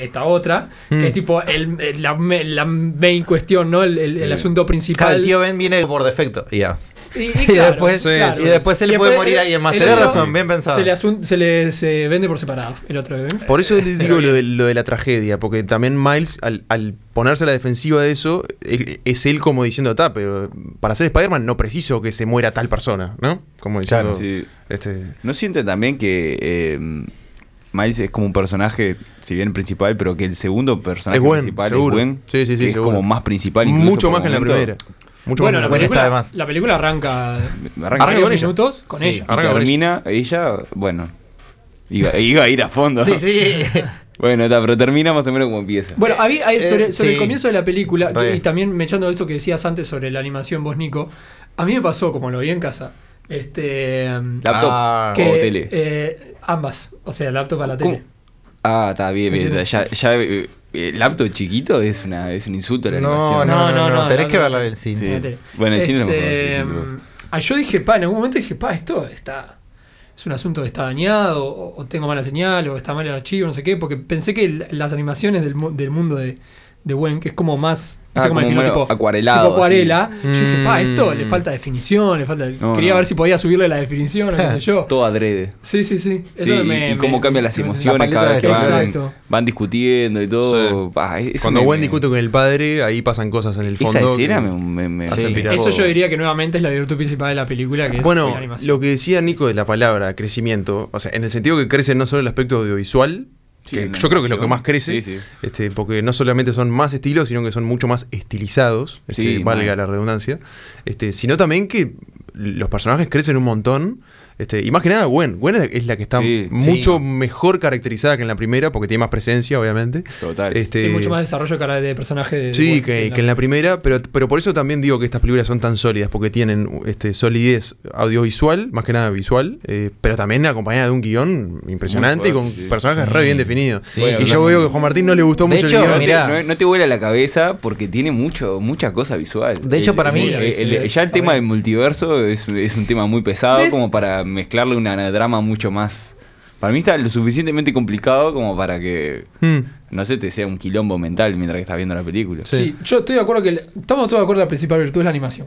Speaker 3: esta otra,
Speaker 2: Mm.
Speaker 3: que es tipo el, el- la, me- la main cuestión, ¿no? El, el- el
Speaker 5: Sí.
Speaker 3: asunto
Speaker 6: Claro,
Speaker 3: principal.
Speaker 6: el tío Ben viene por defecto, digamos.
Speaker 3: Y, y
Speaker 6: Y
Speaker 3: claro,
Speaker 6: después-
Speaker 2: sí,
Speaker 6: y después se le puede morir a alguien más.
Speaker 3: el
Speaker 6: Tenés
Speaker 3: otro
Speaker 6: razón, bien pensado.
Speaker 3: Se le, asun- se le se vende por separado, el otro bebé.
Speaker 2: Por eso le digo lo de, lo de la tragedia, porque también Miles, al, al ponerse a la defensiva de eso, él- es él como diciendo, ta, pero para ser Spider-Man no preciso que se muera tal persona, ¿no? Como diciendo,
Speaker 6: Claro,
Speaker 5: Sí.
Speaker 2: este,
Speaker 5: ¿No sienten también que eh, Miles es como un personaje, si bien principal, pero que el segundo personaje
Speaker 2: Es Gwen,
Speaker 5: principal
Speaker 2: seguro.
Speaker 5: es Gwen?
Speaker 2: Sí, sí, sí,
Speaker 5: que es
Speaker 2: seguro.
Speaker 5: como más principal incluso
Speaker 2: mucho
Speaker 5: por
Speaker 2: más que en la
Speaker 5: momento.
Speaker 2: primera. Mucho
Speaker 3: Bueno,
Speaker 2: más
Speaker 3: la
Speaker 2: que en la
Speaker 6: Bueno, está
Speaker 3: película,
Speaker 6: de más.
Speaker 3: la película arranca,
Speaker 5: Arranca
Speaker 2: Arranca
Speaker 3: varios
Speaker 2: con ella.
Speaker 3: minutos con
Speaker 6: Sí.
Speaker 3: ella.
Speaker 5: y
Speaker 2: Arranca con
Speaker 5: termina ella, bueno, iba, iba a ir a fondo.
Speaker 6: Sí, sí.
Speaker 5: Bueno, está, pero termina más o menos como empieza.
Speaker 3: Bueno, había, hay-
Speaker 6: Eh,
Speaker 3: sobre, sobre
Speaker 6: sí.
Speaker 3: el comienzo de la película,
Speaker 6: Re.
Speaker 3: y también me echando eso que decías antes sobre la animación, vos, Nico, a mí me pasó, como lo vi en casa, este um,
Speaker 5: ¿Laptop
Speaker 6: Ah,
Speaker 3: que,
Speaker 5: o tele?
Speaker 3: eh, ambas, o sea, laptop a la
Speaker 5: ¿Cómo?
Speaker 3: tele.
Speaker 5: Ah, está bien, bien.
Speaker 3: Entiendo.
Speaker 5: Ya, ya eh, el laptop chiquito es, una, es un insulto a la
Speaker 6: No, no,
Speaker 5: animación.
Speaker 6: no,
Speaker 3: No,
Speaker 6: no,
Speaker 3: no,
Speaker 6: tenés
Speaker 3: no,
Speaker 6: que
Speaker 3: no.
Speaker 6: verla en el cine.
Speaker 5: Sí.
Speaker 3: En la tele.
Speaker 5: Bueno, el cine lo mejor, sí,
Speaker 3: Este,
Speaker 5: sin duda.
Speaker 3: um, ah, yo dije, pa, en algún momento dije, pa, esto está. Es un asunto que está dañado, o, o tengo mala señal, o está mal el archivo, no sé qué, porque pensé que el- las animaciones del, mu- del mundo de, de Gwen, que es como más.
Speaker 5: Ah,
Speaker 3: no sé cómo
Speaker 5: como
Speaker 3: decirlo,
Speaker 5: medio
Speaker 3: tipo,
Speaker 5: acuarelado,
Speaker 3: tipo acuarela.
Speaker 2: así.
Speaker 3: Yo dije, pa, esto
Speaker 2: Mm.
Speaker 3: le falta definición, le falta.
Speaker 5: No,
Speaker 3: quería
Speaker 5: no.
Speaker 3: ver si podía subirle la definición, o qué sé yo.
Speaker 5: Todo adrede.
Speaker 3: Sí, sí, sí. Eso
Speaker 5: Sí,
Speaker 3: me-
Speaker 5: y, y cómo
Speaker 3: me-
Speaker 5: cambian las
Speaker 3: me-
Speaker 5: emociones
Speaker 6: paleta
Speaker 5: cada vez
Speaker 6: de
Speaker 5: que van,
Speaker 3: Exacto.
Speaker 5: van discutiendo y todo.
Speaker 2: Sí.
Speaker 5: Pa, eso
Speaker 2: Cuando
Speaker 5: me-
Speaker 2: Gwen
Speaker 5: me-
Speaker 2: discute con el padre, ahí pasan cosas en el fondo.
Speaker 5: Esa escena
Speaker 2: que-
Speaker 5: me, me, me-
Speaker 2: hacen
Speaker 5: me-
Speaker 2: pirar.
Speaker 3: Eso yo
Speaker 2: todo.
Speaker 3: diría que nuevamente es la virtud principal de la película, que es
Speaker 2: Bueno,
Speaker 3: la animación.
Speaker 2: lo que decía Nico de la palabra crecimiento, o sea, en el sentido que crece no solo el aspecto audiovisual,
Speaker 5: Sí,
Speaker 2: que
Speaker 5: en
Speaker 2: yo creo que es lo que
Speaker 5: animación.
Speaker 2: más crece,
Speaker 5: Sí, sí.
Speaker 2: este, porque no solamente son más estilos, sino que son mucho más estilizados, este,
Speaker 5: Sí,
Speaker 2: valga
Speaker 5: mal.
Speaker 2: la redundancia, este, sino también que los personajes crecen un montón. Este, y más que nada, Gwen. Gwen es la que está
Speaker 5: Sí,
Speaker 2: mucho
Speaker 5: sí.
Speaker 2: mejor caracterizada que en la primera, porque tiene más presencia, obviamente.
Speaker 5: Total.
Speaker 2: Este,
Speaker 3: Sí, mucho más desarrollo de cara- de personaje de, de
Speaker 2: Sí,
Speaker 3: Gwen
Speaker 2: que, que en la primera, pero, pero por eso también digo que estas películas son tan sólidas, porque tienen este, solidez audiovisual, más que nada visual, eh, pero también acompañada de un guión impresionante,
Speaker 5: Muy fuerte,
Speaker 2: con
Speaker 5: sí.
Speaker 2: personajes re bien definidos.
Speaker 6: Sí,
Speaker 2: y yo
Speaker 6: claro.
Speaker 2: veo que a Juan Martín no le gustó
Speaker 6: De
Speaker 2: mucho
Speaker 6: hecho,
Speaker 2: el guión.
Speaker 5: no,
Speaker 6: mirá.
Speaker 5: te, no, no te vuela la cabeza porque tiene mucho mucha cosa visual.
Speaker 6: De hecho,
Speaker 5: El-
Speaker 6: para mí-
Speaker 5: el- el- el- ya el
Speaker 3: Está
Speaker 5: tema
Speaker 3: bien.
Speaker 5: del multiverso es, es un tema muy pesado
Speaker 3: ¿Ves?
Speaker 5: como para mezclarle una drama mucho más. Para mí está lo suficientemente complicado como para que
Speaker 2: Mm.
Speaker 5: no sé, te sea un quilombo mental mientras que estás viendo la película.
Speaker 3: Sí.
Speaker 2: Sí.
Speaker 3: yo estoy de acuerdo que el- estamos todos de acuerdo que la principal virtud es la animación.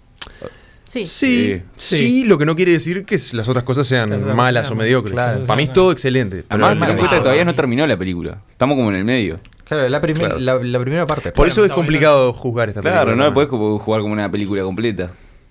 Speaker 4: Sí.
Speaker 2: Sí, sí,
Speaker 3: Sí.
Speaker 2: lo que no quiere decir que las otras cosas sean
Speaker 3: Que las otras
Speaker 2: malas
Speaker 3: cosas
Speaker 2: o
Speaker 3: sean
Speaker 2: mediocres.
Speaker 6: malas.
Speaker 3: Claro.
Speaker 2: Para mí es todo excelente. pero
Speaker 5: Además,
Speaker 2: el-
Speaker 5: ten en cuenta que
Speaker 6: Ah,
Speaker 5: todavía no terminó la película. Estamos como en el medio.
Speaker 6: Claro, la, primer-
Speaker 2: Claro.
Speaker 6: La, la primera parte.
Speaker 2: por eso es
Speaker 3: Claro,
Speaker 2: complicado juzgar esta
Speaker 5: Claro,
Speaker 2: película.
Speaker 5: no la podés como jugar como una película completa.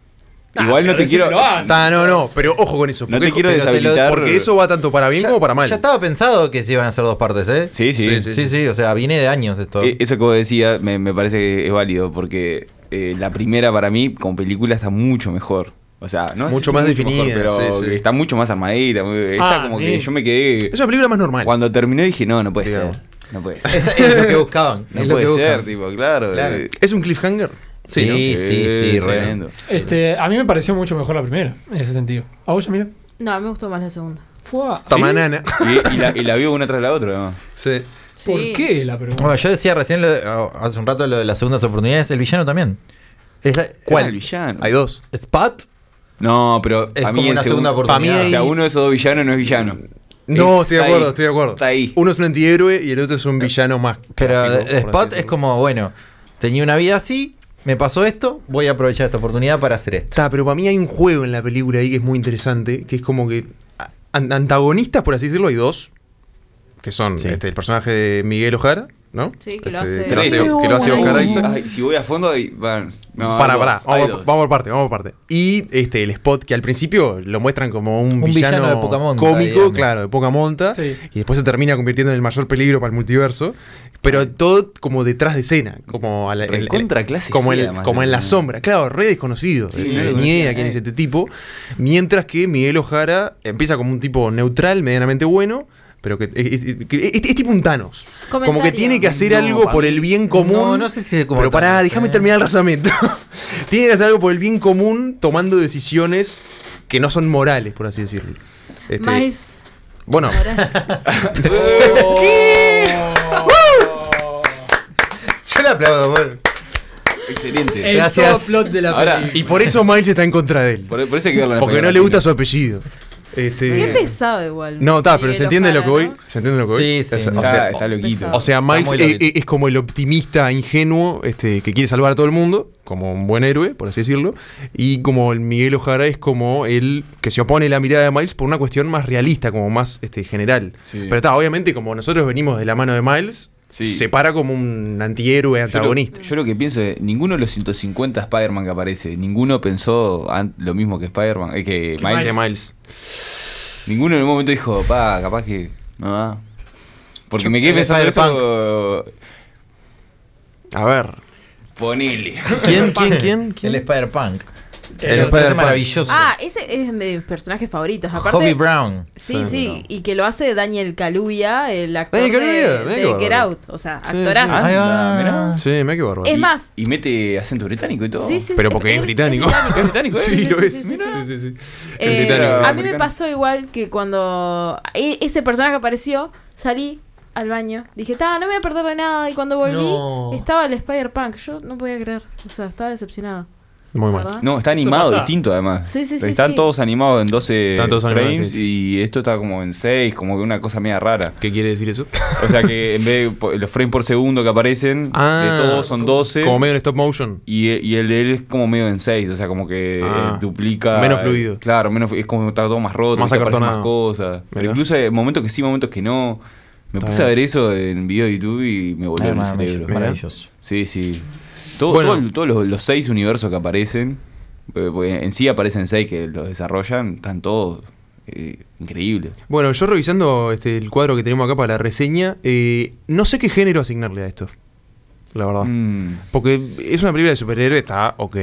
Speaker 3: Ah,
Speaker 5: Igual no
Speaker 3: pero
Speaker 5: te
Speaker 3: decímelo
Speaker 5: quiero.
Speaker 3: antes.
Speaker 2: Ta, no, no, pero ojo con eso.
Speaker 5: No
Speaker 2: porque-
Speaker 5: te quiero
Speaker 2: pero te lo-
Speaker 5: deshabilitar.
Speaker 2: Porque eso va tanto para bien
Speaker 6: Ya-
Speaker 2: como para mal.
Speaker 6: Ya estaba pensado que se iban a hacer dos partes, ¿eh?
Speaker 5: Sí, sí.
Speaker 2: Sí,
Speaker 6: Sí,
Speaker 2: sí,
Speaker 6: sí, o sea, viene de años esto.
Speaker 5: Eh, Eso que vos decías me, me parece que es válido porque eh, la primera para mí como película está mucho mejor. O sea, no sé
Speaker 2: Mucho
Speaker 5: si
Speaker 2: más
Speaker 5: mejor,
Speaker 2: definida,
Speaker 5: pero
Speaker 2: sí, sí.
Speaker 5: está mucho más armadita. muy- Está
Speaker 3: Ah,
Speaker 5: como
Speaker 3: bien.
Speaker 5: que yo me quedé.
Speaker 2: Es una película más normal.
Speaker 5: Cuando terminé dije, no, no puede
Speaker 2: Digamos.
Speaker 5: ser. No puede ser.
Speaker 6: Esa es lo que buscaban.
Speaker 5: No
Speaker 6: es lo
Speaker 5: puede
Speaker 6: que
Speaker 5: ser,
Speaker 6: buscan.
Speaker 5: tipo, claro.
Speaker 6: Claro.
Speaker 5: eh,
Speaker 2: ¿Es un cliffhanger?
Speaker 6: Sí,
Speaker 2: ¿no?
Speaker 6: sí, sí, re.
Speaker 5: tremendo.
Speaker 3: Este, a mí me pareció mucho mejor la primera, en ese sentido. ¿A vos, mira?
Speaker 4: No, me gustó más la segunda.
Speaker 2: Tamanana.
Speaker 5: Y, y la, y la vio una tras la otra, además.
Speaker 2: Sí.
Speaker 3: ¿Por
Speaker 4: Sí.
Speaker 3: qué la pregunta?
Speaker 6: Bueno, yo decía recién lo- hace un rato lo de las segundas oportunidades, el villano también. Es la-
Speaker 5: ¿Cuál? El villano.
Speaker 2: Hay dos.
Speaker 6: Spot
Speaker 5: No, pero
Speaker 6: es
Speaker 5: a mí
Speaker 6: como
Speaker 5: en
Speaker 6: una
Speaker 5: segun-
Speaker 6: segunda oportunidad.
Speaker 2: pa' mí
Speaker 5: O sea,
Speaker 2: ahí-
Speaker 5: uno de esos dos villanos no es villano.
Speaker 2: No,
Speaker 5: Es-
Speaker 2: estoy de
Speaker 5: está
Speaker 2: acuerdo,
Speaker 5: ahí.
Speaker 2: estoy de acuerdo.
Speaker 5: Está ahí.
Speaker 2: Uno es un antihéroe y el otro es un villano más.
Speaker 6: Pero
Speaker 2: clásico,
Speaker 6: eh,
Speaker 2: por así
Speaker 6: Spot es
Speaker 2: decirlo.
Speaker 6: como, bueno, tenía una vida así, me pasó esto, voy a aprovechar esta oportunidad para hacer esto.
Speaker 2: Está, pero para mí hay un juego en la película ahí que es muy interesante, que es como que a- an- antagonistas, por así decirlo, hay dos, que son
Speaker 6: Sí.
Speaker 2: este, el personaje de Miguel Ojara, ¿no?
Speaker 4: Sí, que lo
Speaker 2: Este,
Speaker 4: hace-
Speaker 2: que lo hace,
Speaker 5: Tres.
Speaker 2: que lo hace
Speaker 4: Ay,
Speaker 2: Oscar
Speaker 4: sí.
Speaker 2: Isaac.
Speaker 5: Ay, si voy a fondo, ahí van. No,
Speaker 2: Para,
Speaker 5: hay
Speaker 2: para,
Speaker 5: dos, hay
Speaker 2: vamos,
Speaker 5: dos.
Speaker 2: vamos por parte, vamos por parte. Y este, el Spot, que al principio lo muestran como un,
Speaker 6: Un
Speaker 2: villano,
Speaker 6: villano de poca monta,
Speaker 2: cómico,
Speaker 6: digamos.
Speaker 2: claro, de poca monta,
Speaker 3: Sí.
Speaker 2: y después se termina convirtiendo en el mayor peligro para el multiverso, pero todo como detrás de escena, como a la, en-
Speaker 5: Recontra clase
Speaker 2: como,
Speaker 5: C,
Speaker 2: en,
Speaker 5: además,
Speaker 2: como en la
Speaker 5: ¿no?
Speaker 2: sombra, claro, re desconocido,
Speaker 5: Sí,
Speaker 2: este,
Speaker 5: claro,
Speaker 2: ni idea
Speaker 5: claro.
Speaker 2: quién es este tipo, mientras que Miguel Ojara empieza como un tipo neutral, medianamente bueno, pero que es, es- que es- es tipo un Thanos. Como que
Speaker 4: Comentario.
Speaker 2: tiene que hacer
Speaker 5: No,
Speaker 2: algo
Speaker 5: pa'
Speaker 2: por
Speaker 5: mí-
Speaker 2: el bien común.
Speaker 6: No, no sé si es como
Speaker 2: Pero pará,
Speaker 6: Thanos,
Speaker 2: déjame
Speaker 6: eh.
Speaker 2: terminar el razonamiento. Tiene que hacer algo por el bien común, tomando decisiones que no son morales, por así decirlo. Este,
Speaker 4: Miles.
Speaker 2: bueno,
Speaker 6: Yo le aplaudo, bueno.
Speaker 5: Excelente.
Speaker 3: El
Speaker 6: Gracias.
Speaker 3: todo plot de la
Speaker 5: Ahora,
Speaker 3: película.
Speaker 2: y por eso Miles está en contra de él.
Speaker 5: Por, por eso hay que verlo en
Speaker 2: Porque
Speaker 5: español
Speaker 2: no le gusta
Speaker 5: latino.
Speaker 2: su apellido. Este,
Speaker 4: Qué pesado igual.
Speaker 2: No, está, pero
Speaker 4: Miguel
Speaker 2: se entiende
Speaker 4: Ojara,
Speaker 2: lo que voy.
Speaker 4: ¿no?
Speaker 2: ¿Se entiende lo que voy?
Speaker 6: Sí, sí.
Speaker 2: Es- o
Speaker 6: Está-
Speaker 2: sea,
Speaker 5: está loquito.
Speaker 4: pesado.
Speaker 2: O sea,
Speaker 6: Está
Speaker 2: Miles
Speaker 6: muy
Speaker 2: es,
Speaker 6: loquito.
Speaker 2: es- es como el optimista ingenuo este, que quiere salvar a todo el mundo, como un buen héroe, por así decirlo. Y como el Miguel Ojara es como el que se opone a la mirada de Miles por una cuestión más realista, como más este, general.
Speaker 5: Sí.
Speaker 2: Pero está, obviamente, como nosotros venimos de la mano de Miles,
Speaker 5: Sí.
Speaker 2: se para como un antihéroe
Speaker 5: Yo lo,
Speaker 2: antagonista.
Speaker 5: yo lo que pienso es, ninguno de los ciento cincuenta Spider-Man que aparece, ninguno pensó an- lo mismo que Spider-Man, eh, que
Speaker 3: Que
Speaker 5: Miles.
Speaker 2: De Miles.
Speaker 5: Ninguno en un momento dijo, pa, capaz que no da. Porque me quedé
Speaker 6: El
Speaker 5: pensando
Speaker 6: Spider-Punk.
Speaker 5: eso.
Speaker 2: A ver.
Speaker 5: Ponele.
Speaker 2: ¿Quién, quién, quién?
Speaker 6: El
Speaker 2: quién?
Speaker 6: Spider-Punk.
Speaker 3: El
Speaker 6: El
Speaker 3: otro.
Speaker 6: Spider maravilloso.
Speaker 4: Ah, ese es de mis personajes favoritos. Aparte,
Speaker 6: Hobie Brown.
Speaker 4: Sí,
Speaker 2: Sí,
Speaker 4: sí,
Speaker 2: no.
Speaker 4: y que lo hace Daniel Kaluuya, el actor
Speaker 2: Daniel Kaluuya,
Speaker 4: de,
Speaker 2: mira
Speaker 4: de
Speaker 2: qué
Speaker 4: Get
Speaker 2: bárbaro.
Speaker 4: Out. O sea,
Speaker 2: Sí,
Speaker 4: actorazo.
Speaker 2: sí.
Speaker 6: Ahí
Speaker 5: Anda,
Speaker 6: va.
Speaker 5: mirá.
Speaker 2: Sí, me qué bárbaro.
Speaker 4: Es
Speaker 5: Y-
Speaker 4: más,
Speaker 5: Y mete acento británico y todo.
Speaker 4: sí, sí,
Speaker 2: Pero
Speaker 4: es-
Speaker 2: porque es
Speaker 4: es-
Speaker 2: británico.
Speaker 5: ¿Es británico, eh?
Speaker 2: Sí,
Speaker 4: Sí,
Speaker 2: lo
Speaker 4: sí,
Speaker 2: es.
Speaker 4: sí, sí,
Speaker 2: Sí, sí, sí.
Speaker 4: Eh,
Speaker 2: Es británico.
Speaker 4: a mí me
Speaker 5: Americano.
Speaker 4: pasó igual que cuando e- ese personaje apareció, salí al baño. Dije, "Ta, no me voy a perder de nada." Y cuando volví,
Speaker 3: No.
Speaker 4: estaba el Spider-Punk. Yo no podía creer. O sea, estaba decepcionada.
Speaker 2: Muy mal.
Speaker 4: ¿Verdad?
Speaker 5: No, está
Speaker 3: Eso
Speaker 5: animado
Speaker 3: pasa.
Speaker 5: distinto además.
Speaker 4: Sí, sí, sí,
Speaker 5: Están
Speaker 4: sí.
Speaker 5: todos animados en doce
Speaker 2: Están todos animados,
Speaker 5: frames
Speaker 2: sí,
Speaker 5: y esto está como en seis, como que una cosa media rara.
Speaker 2: ¿Qué quiere decir eso?
Speaker 5: O sea que en vez de po- los frames por segundo que aparecen,
Speaker 2: Ah,
Speaker 5: de todos son doce.
Speaker 2: Como medio en stop motion.
Speaker 5: Y, y el de él es como medio en seis, o sea, como que
Speaker 2: Ah,
Speaker 5: eh, duplica.
Speaker 2: menos fluido.
Speaker 5: Claro, menos, es como que está todo más roto,
Speaker 2: Más
Speaker 5: que aparecen
Speaker 2: acartonado.
Speaker 5: más cosas. Pero
Speaker 2: Mirá.
Speaker 5: incluso hay momentos que sí, momentos que no. Me
Speaker 2: Está
Speaker 5: puse a
Speaker 2: bien.
Speaker 5: ver eso en video de YouTube y me volvió
Speaker 6: Ay,
Speaker 5: el
Speaker 6: maravilloso,
Speaker 5: cerebro.
Speaker 2: Mirá.
Speaker 6: maravilloso.
Speaker 5: Sí, sí. Todo,
Speaker 2: Bueno.
Speaker 5: todo el- todos los, los seis universos que aparecen, eh, porque en sí aparecen seis que los desarrollan, están todos eh, increíbles.
Speaker 2: Bueno, yo revisando este, el cuadro que tenemos acá para la reseña, eh, no sé qué género asignarle a esto. La verdad.
Speaker 5: Mm.
Speaker 2: Porque es una película de superhéroe, está ok.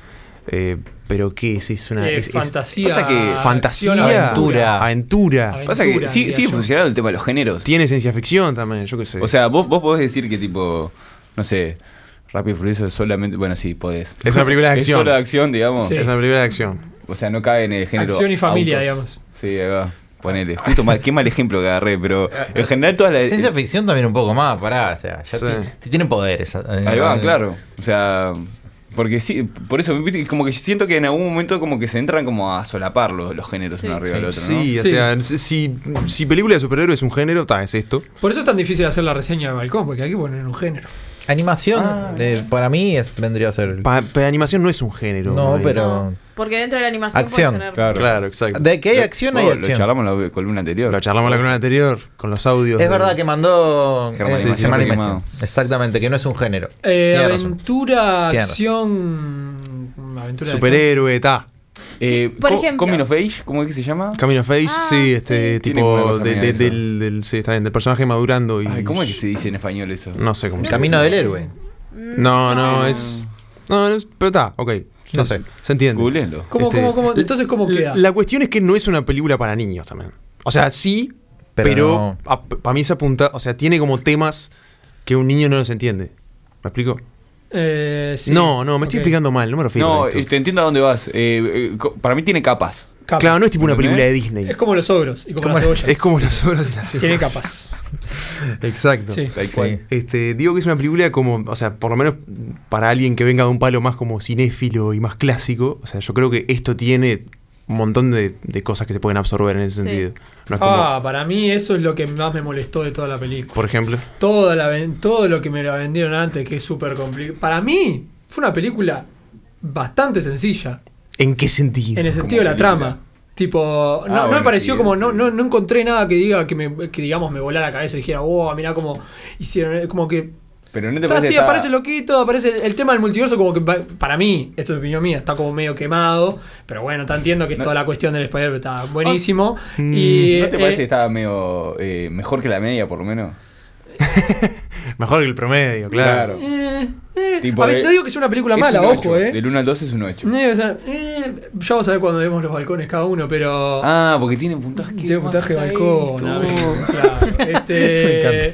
Speaker 2: eh, pero ¿qué es? Es una
Speaker 3: Eh,
Speaker 2: es- es-
Speaker 3: fantasía.
Speaker 5: pasa que
Speaker 2: fantasía,
Speaker 3: acción,
Speaker 6: aventura.
Speaker 2: aventura.
Speaker 3: Aventura.
Speaker 5: Pasa que sí-
Speaker 3: diría
Speaker 5: sigue
Speaker 3: yo.
Speaker 5: funcionando el tema de los géneros.
Speaker 2: Tiene ciencia ficción también, yo qué sé.
Speaker 5: O sea, vos, vos podés decir que tipo, no sé, Rápido y Furioso es solamente, bueno, sí, podés.
Speaker 2: Es una película de
Speaker 5: Es
Speaker 2: acción.
Speaker 5: solo de acción, digamos.
Speaker 3: Sí.
Speaker 2: es una película de acción.
Speaker 5: O sea, no cabe en el género.
Speaker 3: Acción y familia,
Speaker 5: autos.
Speaker 3: digamos.
Speaker 5: Sí, ahí va. Ponele. Justo mal, qué mal ejemplo que agarré, pero en general todas las.
Speaker 6: Ciencia ficción también un poco más, pará. O sea, ya
Speaker 2: Sí.
Speaker 6: ti- si tienen poderes.
Speaker 5: Ahí va, claro. O sea, porque sí, por eso, viste, como que siento que en algún momento como que se entran como a solapar los, los géneros
Speaker 4: Sí.
Speaker 5: uno arriba del otro, ¿no?
Speaker 2: Sí, o
Speaker 3: Sí.
Speaker 2: sea, si, si película de superhéroe es un género, está, es esto.
Speaker 3: Por eso es tan difícil hacer la reseña de Balcón, porque hay que poner un género.
Speaker 6: Animación,
Speaker 5: Ah,
Speaker 6: eh, para mí es, vendría a ser.
Speaker 2: Pa- pero animación no es un género.
Speaker 6: No,
Speaker 2: Mario.
Speaker 6: pero-
Speaker 4: No, porque dentro de la animación
Speaker 6: Acción,
Speaker 4: puedes tener-
Speaker 5: claro.
Speaker 2: Claro, exacto.
Speaker 6: De que hay
Speaker 5: Lo-
Speaker 6: acción, hay
Speaker 5: oh, Lo
Speaker 6: acción.
Speaker 5: charlamos en la columna anterior.
Speaker 2: Lo charlamos en la columna anterior con los audios.
Speaker 6: Es
Speaker 2: de-
Speaker 6: verdad que mandó
Speaker 5: Germán
Speaker 6: eh,
Speaker 2: Animación,
Speaker 6: Germán
Speaker 5: Germán
Speaker 6: Animación.
Speaker 5: Animado.
Speaker 6: Exactamente, que no es un género.
Speaker 3: Eh,
Speaker 6: Tiene razón.
Speaker 3: aventura,
Speaker 6: Tiene razón.
Speaker 3: acción. Aventura de
Speaker 2: Superhéroe, está.
Speaker 5: Eh,
Speaker 4: por
Speaker 5: Co-
Speaker 4: ejemplo.
Speaker 5: Coming of Age, ¿cómo es que se llama?
Speaker 2: Camino of Age,
Speaker 4: Ah,
Speaker 2: sí, este
Speaker 4: sí.
Speaker 5: Tiene como una
Speaker 2: tipo
Speaker 5: cosa
Speaker 2: de-
Speaker 5: media
Speaker 2: de-
Speaker 5: de eso.
Speaker 2: del, del, sí, está bien, del personaje madurando y.
Speaker 5: Ay, ¿cómo es que se dice en español eso?
Speaker 2: No sé cómo
Speaker 4: No
Speaker 2: se
Speaker 6: Camino
Speaker 4: sé si-
Speaker 6: del héroe.
Speaker 4: Mm,
Speaker 2: No, no,
Speaker 5: Sí.
Speaker 2: es. No, no es- pero está, ok.
Speaker 6: No sé.
Speaker 2: Se entiende.
Speaker 5: Googleenlo.
Speaker 3: ¿Cómo,
Speaker 2: Este,
Speaker 3: cómo, cómo? Entonces, ¿cómo
Speaker 2: la-
Speaker 3: queda?
Speaker 2: La cuestión es que no es una película para niños también. O sea, sí,
Speaker 6: Pero
Speaker 2: pero,
Speaker 6: no.
Speaker 2: para mí se apunta. O sea, tiene como temas que un niño no los entiende. ¿Me explico?
Speaker 3: Eh, sí.
Speaker 2: No, no, me estoy
Speaker 3: Ok.
Speaker 2: explicando mal, no me refiero
Speaker 5: No,
Speaker 2: a esto.
Speaker 5: te entiendo a dónde vas. Eh, eh, co- para mí tiene capas.
Speaker 3: Capas.
Speaker 2: Claro, no es tipo una
Speaker 5: ¿Entendés?
Speaker 2: película de Disney.
Speaker 3: Es como los ogros y como,
Speaker 6: Como-
Speaker 3: las cebollas.
Speaker 2: Es como las obras de la ciudad.
Speaker 3: Tiene capas.
Speaker 2: Exacto.
Speaker 3: Sí.
Speaker 5: Tal
Speaker 6: Sí.
Speaker 5: cual.
Speaker 2: Este, digo que es una película como, o sea, por lo menos para alguien que venga de un palo más como cinéfilo y más clásico, o sea, yo creo que esto tiene un montón de, de cosas que se pueden absorber en ese
Speaker 4: Sí.
Speaker 2: sentido. No es como,
Speaker 3: Ah, para mí eso es lo que más me molestó de toda la película.
Speaker 2: por ejemplo,
Speaker 3: Toda la, ven- todo lo que me la vendieron antes, que es súper complicado. Para mí, fue una película bastante sencilla.
Speaker 2: ¿en qué sentido?
Speaker 3: En el sentido de la
Speaker 5: película.
Speaker 3: trama. Tipo, no,
Speaker 5: Ah,
Speaker 3: no
Speaker 5: bueno,
Speaker 3: me pareció
Speaker 5: sí,
Speaker 3: como,
Speaker 5: sí.
Speaker 3: no, no, no encontré nada que diga que me, que digamos me volara la cabeza y dijera, oh, mirá cómo hicieron, como que
Speaker 5: Pero no te
Speaker 3: está
Speaker 5: parece
Speaker 3: así,
Speaker 5: que está-
Speaker 3: aparece loquito, aparece el tema del multiverso como que pa- para mí, esto es opinión mía, está como medio quemado, pero bueno, está entiendo que es
Speaker 5: No.
Speaker 3: toda la cuestión del Spider-Man está buenísimo.
Speaker 2: Mm,
Speaker 3: y
Speaker 5: ¿No te
Speaker 3: eh,
Speaker 5: parece que estaba medio eh, mejor que la media, por lo menos?
Speaker 2: Mejor que el promedio, claro.
Speaker 3: eh, eh,
Speaker 5: Tipo
Speaker 3: a ver,
Speaker 5: de-
Speaker 3: no digo que sea una película
Speaker 5: Es
Speaker 3: mala,
Speaker 5: un
Speaker 3: ojo,
Speaker 5: ocho.
Speaker 3: eh.
Speaker 5: Del uno al dos es un ocho.
Speaker 3: Eh, o sea, eh, ya vamos a ver cuando vemos los balcones cada uno, pero.
Speaker 5: Ah, porque tiene puntaje.
Speaker 3: tiene puntaje de
Speaker 5: baja
Speaker 3: balcón.
Speaker 5: esto.
Speaker 3: a ver, claro, este,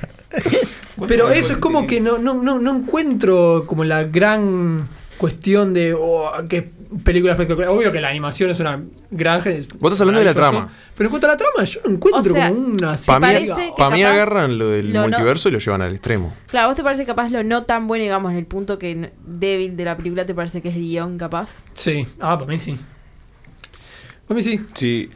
Speaker 3: pero eso es como que no, no, no, no encuentro como la gran cuestión de oh, qué película espectacular. Obvio que la animación es una gran.
Speaker 2: Vos estás hablando de la trama.
Speaker 3: Pero en cuanto a la trama, yo no encuentro
Speaker 4: O sea,
Speaker 3: como una.
Speaker 2: Para mí,
Speaker 4: parece que
Speaker 2: pa' mí
Speaker 4: capaz
Speaker 2: agarran lo del
Speaker 4: lo no-
Speaker 2: multiverso y lo llevan al extremo.
Speaker 4: Claro, ¿vos te parece capaz lo no tan bueno, digamos, el punto que n- débil de la película te parece que es el guión capaz?
Speaker 3: Sí, ah, para mí sí. Para mí sí.
Speaker 5: Sí.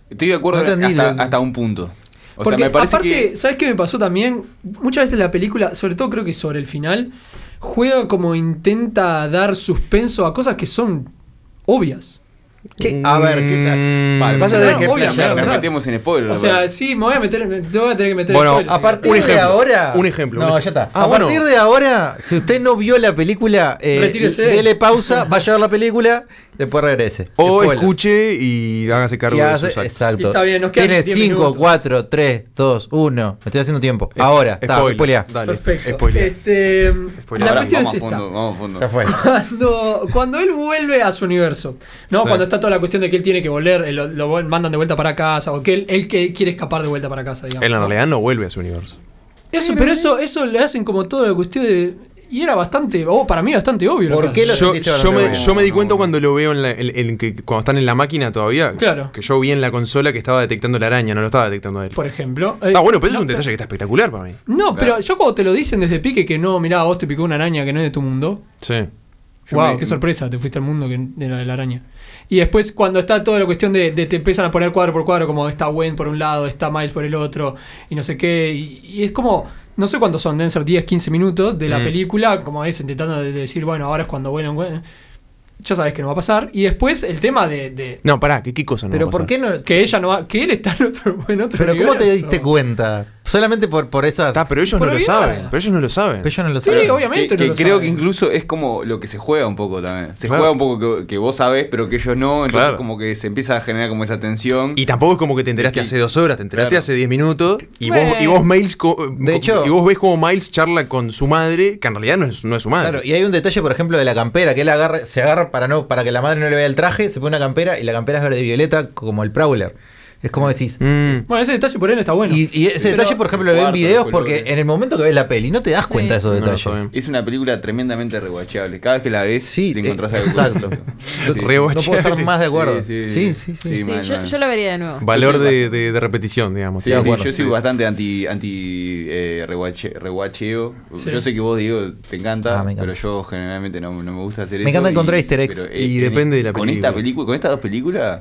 Speaker 5: Estoy de acuerdo
Speaker 6: No entendí
Speaker 5: hasta,
Speaker 6: lo-
Speaker 5: hasta un punto. O
Speaker 3: Porque
Speaker 5: sea, me parece
Speaker 3: aparte,
Speaker 5: que...
Speaker 3: ¿sabes qué me pasó también? Muchas veces la película, sobre todo creo que sobre el final, juega como intenta dar suspenso a cosas que son obvias.
Speaker 6: ¿Qué? A ver, ¿qué tal?
Speaker 2: Mm,
Speaker 6: Vale, vas a
Speaker 3: no,
Speaker 6: tener que
Speaker 3: obvio,
Speaker 6: playar.
Speaker 3: claro,
Speaker 5: Nos
Speaker 3: claro.
Speaker 5: metemos en spoiler.
Speaker 3: O sea, sí, me voy a meter, me te voy a tener que meter
Speaker 2: Bueno,
Speaker 3: spoilers,
Speaker 6: A partir
Speaker 2: Un
Speaker 6: de
Speaker 2: ejemplo,
Speaker 6: ahora.
Speaker 2: un ejemplo,
Speaker 6: No,
Speaker 2: un
Speaker 6: ya
Speaker 2: ejemplo.
Speaker 6: está.
Speaker 2: Ah,
Speaker 6: a
Speaker 2: bueno.
Speaker 6: partir de ahora, si usted no vio la película, eh,
Speaker 3: Retírese.
Speaker 6: dele pausa, vaya a ver la película, después regrese.
Speaker 2: O
Speaker 6: Spoiler.
Speaker 2: escuche y hágase cargo
Speaker 6: Y
Speaker 2: de
Speaker 6: hace-
Speaker 2: sus actos.
Speaker 6: exacto.
Speaker 3: Y está bien, nos quedan
Speaker 6: Tiene
Speaker 3: diez
Speaker 6: cinco,
Speaker 3: minutos.
Speaker 6: cuatro, tres, dos, uno. Me estoy haciendo tiempo. Ahora, está,
Speaker 2: Spoiler.
Speaker 6: spoilea.
Speaker 2: Dale,
Speaker 3: Perfecto.
Speaker 2: spoiler.
Speaker 3: Este,
Speaker 2: Spoiler.
Speaker 3: la
Speaker 5: Ahora,
Speaker 3: cuestión
Speaker 5: vamos
Speaker 3: es
Speaker 5: a
Speaker 3: esta.
Speaker 5: fondo, vamos a fondo.
Speaker 6: Ya fue.
Speaker 3: Cuando, cuando él vuelve a su universo, ¿no?
Speaker 2: Sí.
Speaker 3: Cuando está toda la cuestión de que él tiene que volver, eh, lo, lo mandan de vuelta para casa, o que él, él que quiere escapar de vuelta para casa, digamos.
Speaker 2: Él en
Speaker 3: ¿no?
Speaker 2: realidad no vuelve a su universo.
Speaker 3: Eso, pero eso, eso le hacen como toda la cuestión de. Y era bastante, o para mí bastante obvio.
Speaker 6: ¿Por
Speaker 3: lo que
Speaker 6: qué
Speaker 3: hacen.
Speaker 6: lo
Speaker 2: Yo,
Speaker 6: sentiste
Speaker 2: yo me,
Speaker 6: bastante
Speaker 2: yo me di
Speaker 5: bueno?
Speaker 2: cuenta
Speaker 5: No.
Speaker 2: cuando lo veo en, la- en- en que, cuando están en la máquina todavía.
Speaker 3: Claro.
Speaker 2: Que yo vi en la consola que estaba detectando la araña, no lo estaba detectando a él.
Speaker 3: Por ejemplo.
Speaker 2: Está
Speaker 3: Eh,
Speaker 2: bueno, pero eso
Speaker 3: no,
Speaker 2: es un detalle que está espectacular para mí.
Speaker 3: No,
Speaker 5: Claro.
Speaker 3: pero yo cuando te lo dicen desde pique que no, mirá, vos te picó una araña que no es de tu mundo.
Speaker 2: Sí.
Speaker 5: Yo
Speaker 3: Wow,
Speaker 5: me-
Speaker 3: qué sorpresa, te fuiste al mundo que era de la araña. Y después cuando está toda la cuestión de, de te empiezan a poner cuadro por cuadro, como está Gwen por un lado, está Miles por el otro, y no sé qué, y, y es como, no sé cuántos son, deben ser diez, quince minutos de la
Speaker 2: Mm.
Speaker 3: película, como eso, intentando de, de decir, bueno, ahora es cuando Gwen, Gwen, ya sabes que no va a pasar. Y después el tema de, de
Speaker 2: No, pará, ¿qué, qué cosa no
Speaker 6: Pero
Speaker 2: va a
Speaker 6: ¿por
Speaker 2: pasar?
Speaker 6: qué no?
Speaker 3: que ella no va, que él está en otro, en otro
Speaker 6: Pero ¿cómo te
Speaker 3: universo.
Speaker 6: diste cuenta? Solamente por, por esas.
Speaker 2: Está, pero ellos
Speaker 3: Por
Speaker 2: no lo
Speaker 3: olvidar.
Speaker 2: saben. Pero ellos no lo saben.
Speaker 6: Pero yo no lo
Speaker 3: Sí,
Speaker 6: sabía.
Speaker 3: obviamente.
Speaker 5: Que,
Speaker 3: no
Speaker 5: que
Speaker 3: lo
Speaker 5: creo
Speaker 3: saben.
Speaker 5: que incluso es como lo que se juega un poco también. Se
Speaker 2: Claro.
Speaker 5: juega un poco que, que vos sabés, pero que ellos no. Entonces
Speaker 2: Claro.
Speaker 5: como que se empieza a generar como esa tensión.
Speaker 2: Y tampoco es como que te enteraste
Speaker 5: Sí.
Speaker 2: hace dos horas, te enteraste
Speaker 5: Claro.
Speaker 2: hace diez minutos y
Speaker 3: Bueno.
Speaker 2: vos, y vos Miles co-
Speaker 6: De hecho-
Speaker 2: y vos ves como Miles charla con su madre, que en realidad no es, no es su madre.
Speaker 6: Claro, y hay un detalle, por ejemplo, de la campera, que él agarra, se agarra para no, para que la madre no le vea el traje, se pone una campera y la campera es verde violeta como el Prowler. Es como decís.
Speaker 2: Mm.
Speaker 3: Bueno, ese detalle por él está bueno.
Speaker 6: Y, y ese
Speaker 3: Pero-
Speaker 6: detalle, por ejemplo, lo veo en
Speaker 5: Cuarto,
Speaker 6: videos
Speaker 5: los
Speaker 6: porque
Speaker 5: colores.
Speaker 6: en el momento que ves la peli no te das
Speaker 4: Sí.
Speaker 6: cuenta de esos
Speaker 2: No,
Speaker 6: detalles.
Speaker 2: está bien.
Speaker 5: Es una película tremendamente rewatchable. Cada vez que la ves,
Speaker 6: Sí,
Speaker 5: te encontrás
Speaker 6: eh,
Speaker 5: algo.
Speaker 6: exacto.
Speaker 5: Sí, sí.
Speaker 2: Re-
Speaker 6: No puedo estar más de acuerdo.
Speaker 5: Sí,
Speaker 6: Sí,
Speaker 5: sí,
Speaker 6: sí, sí.
Speaker 5: sí.
Speaker 4: Sí,
Speaker 5: mal,
Speaker 4: yo,
Speaker 5: mal.
Speaker 4: yo la vería de nuevo.
Speaker 2: Valor
Speaker 5: Yo soy
Speaker 2: de, de- de repetición, digamos.
Speaker 5: Sí,
Speaker 6: de
Speaker 5: sí,
Speaker 6: acuerdo.
Speaker 5: yo soy
Speaker 2: Sí.
Speaker 5: bastante anti, anti eh, rewache- rewatcheo.
Speaker 3: Sí.
Speaker 5: Yo sé que vos, Diego, te encanta,
Speaker 6: Ah, me encanta.
Speaker 5: pero yo generalmente no, no me gusta hacer
Speaker 6: Me
Speaker 5: eso.
Speaker 6: encanta
Speaker 5: y-
Speaker 6: encontrar easter eggs.
Speaker 5: pero,
Speaker 2: Y
Speaker 5: en-
Speaker 2: depende de la
Speaker 5: con
Speaker 2: película.
Speaker 5: Esta película. Con estas dos películas.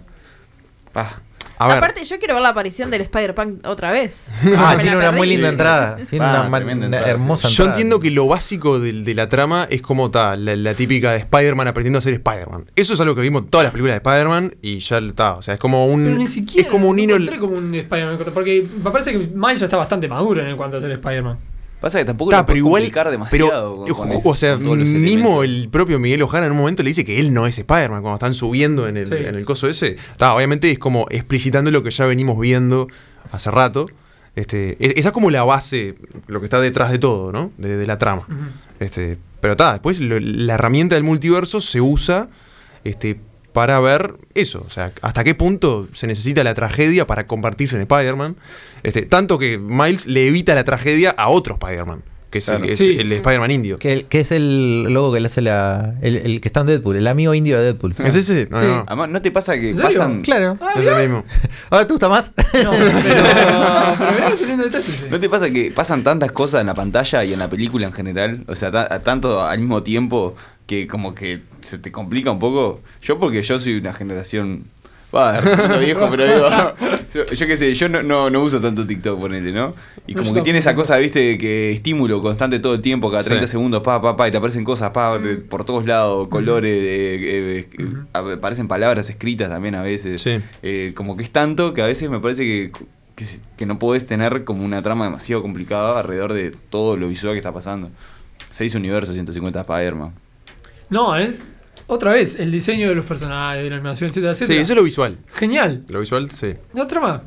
Speaker 5: Ah,
Speaker 2: A ver,
Speaker 4: Aparte, yo quiero ver la aparición del Spider-Punk otra vez.
Speaker 6: Ah,
Speaker 4: Me
Speaker 6: tiene
Speaker 4: la
Speaker 6: una
Speaker 4: perdí.
Speaker 6: muy linda
Speaker 5: Sí.
Speaker 6: entrada. Tiene
Speaker 5: Ah,
Speaker 6: una, ma-
Speaker 5: tremenda
Speaker 6: una
Speaker 5: entrada,
Speaker 6: hermosa
Speaker 2: yo
Speaker 6: entrada.
Speaker 2: entiendo que lo básico de, de la trama es como está, la, la típica de Spider-Man aprendiendo a ser Spider-Man. Eso es algo que vimos en todas las películas de Spider-Man y ya está. O sea, es como un.
Speaker 3: Pero ni siquiera.
Speaker 2: es como un
Speaker 3: no
Speaker 2: hino.
Speaker 3: encontré como un Spider-Man. Porque me parece que Miles ya está bastante maduro en cuanto a ser Spider-Man.
Speaker 5: pasa que tampoco
Speaker 2: Está,
Speaker 5: lo
Speaker 2: pero
Speaker 5: puedes
Speaker 2: igual.
Speaker 5: complicar
Speaker 2: Pero,
Speaker 5: demasiado. con- con
Speaker 2: ju-
Speaker 5: eso,
Speaker 2: o sea,
Speaker 5: con todos los
Speaker 2: mismo
Speaker 5: elementos.
Speaker 2: el propio Miguel Ojara en un momento le dice que él no es Spider-Man cuando están subiendo en el,
Speaker 3: Sí.
Speaker 2: en el coso ese. Está, obviamente es como explicitando lo que ya venimos viendo hace rato. Este, e- esa es como la base, lo que está detrás de todo, ¿no? De, de la trama.
Speaker 3: Ujú.
Speaker 2: Este, pero está, después lo- la herramienta del multiverso se usa este, para ver eso. O sea, hasta qué punto se necesita la tragedia para convertirse en Spider-Man. Este, tanto que Miles le evita la tragedia a otro Spider-Man, que es, el,
Speaker 5: Claro.
Speaker 2: es
Speaker 3: Sí.
Speaker 2: el Spider-Man indio.
Speaker 6: Que, que es el logo que le hace la. El, el que está en Deadpool, el amigo indio de Deadpool.
Speaker 2: ¿Es ese? No,
Speaker 6: Sí.
Speaker 2: no.
Speaker 5: Además, ¿no te pasa que
Speaker 3: ¿En serio?
Speaker 5: pasan.
Speaker 6: Claro.
Speaker 3: Ah,
Speaker 2: Es
Speaker 3: mirá.
Speaker 2: el mismo.
Speaker 6: ¿Ahora te gusta más?
Speaker 3: No, pero. pero mirá, es un lindo detalle, sí.
Speaker 5: ¿No te pasa que pasan tantas cosas en la pantalla y en la película en general? O sea, ta- tanto al mismo tiempo que como que se te complica un poco. Yo porque yo soy una generación... Va, no viejo, pero digo... Yo, yo qué sé, yo no, no, no uso tanto TikTok, ponele, ¿no? Y
Speaker 3: No,
Speaker 5: como
Speaker 3: yo
Speaker 5: que tiene esa
Speaker 3: tampoco.
Speaker 5: cosa, viste, de que estímulo constante todo el tiempo, cada
Speaker 2: Sí.
Speaker 5: treinta segundos, pa, pa, pa, y te aparecen cosas, pa, de- por todos lados, colores, eh, eh, eh, aparecen palabras escritas también a veces.
Speaker 2: Sí.
Speaker 5: Eh, como que es tanto que a veces me parece que, que, que no podés tener como una trama demasiado complicada alrededor de todo lo visual que está pasando. Seis universos, ciento cincuenta Spider-Man.
Speaker 3: No, es. Otra vez, el diseño de los personajes, de la animación, etcétera,
Speaker 2: Sí,
Speaker 3: etcétera.
Speaker 2: eso es lo visual.
Speaker 3: Genial.
Speaker 2: Lo visual, sí.
Speaker 3: La trama.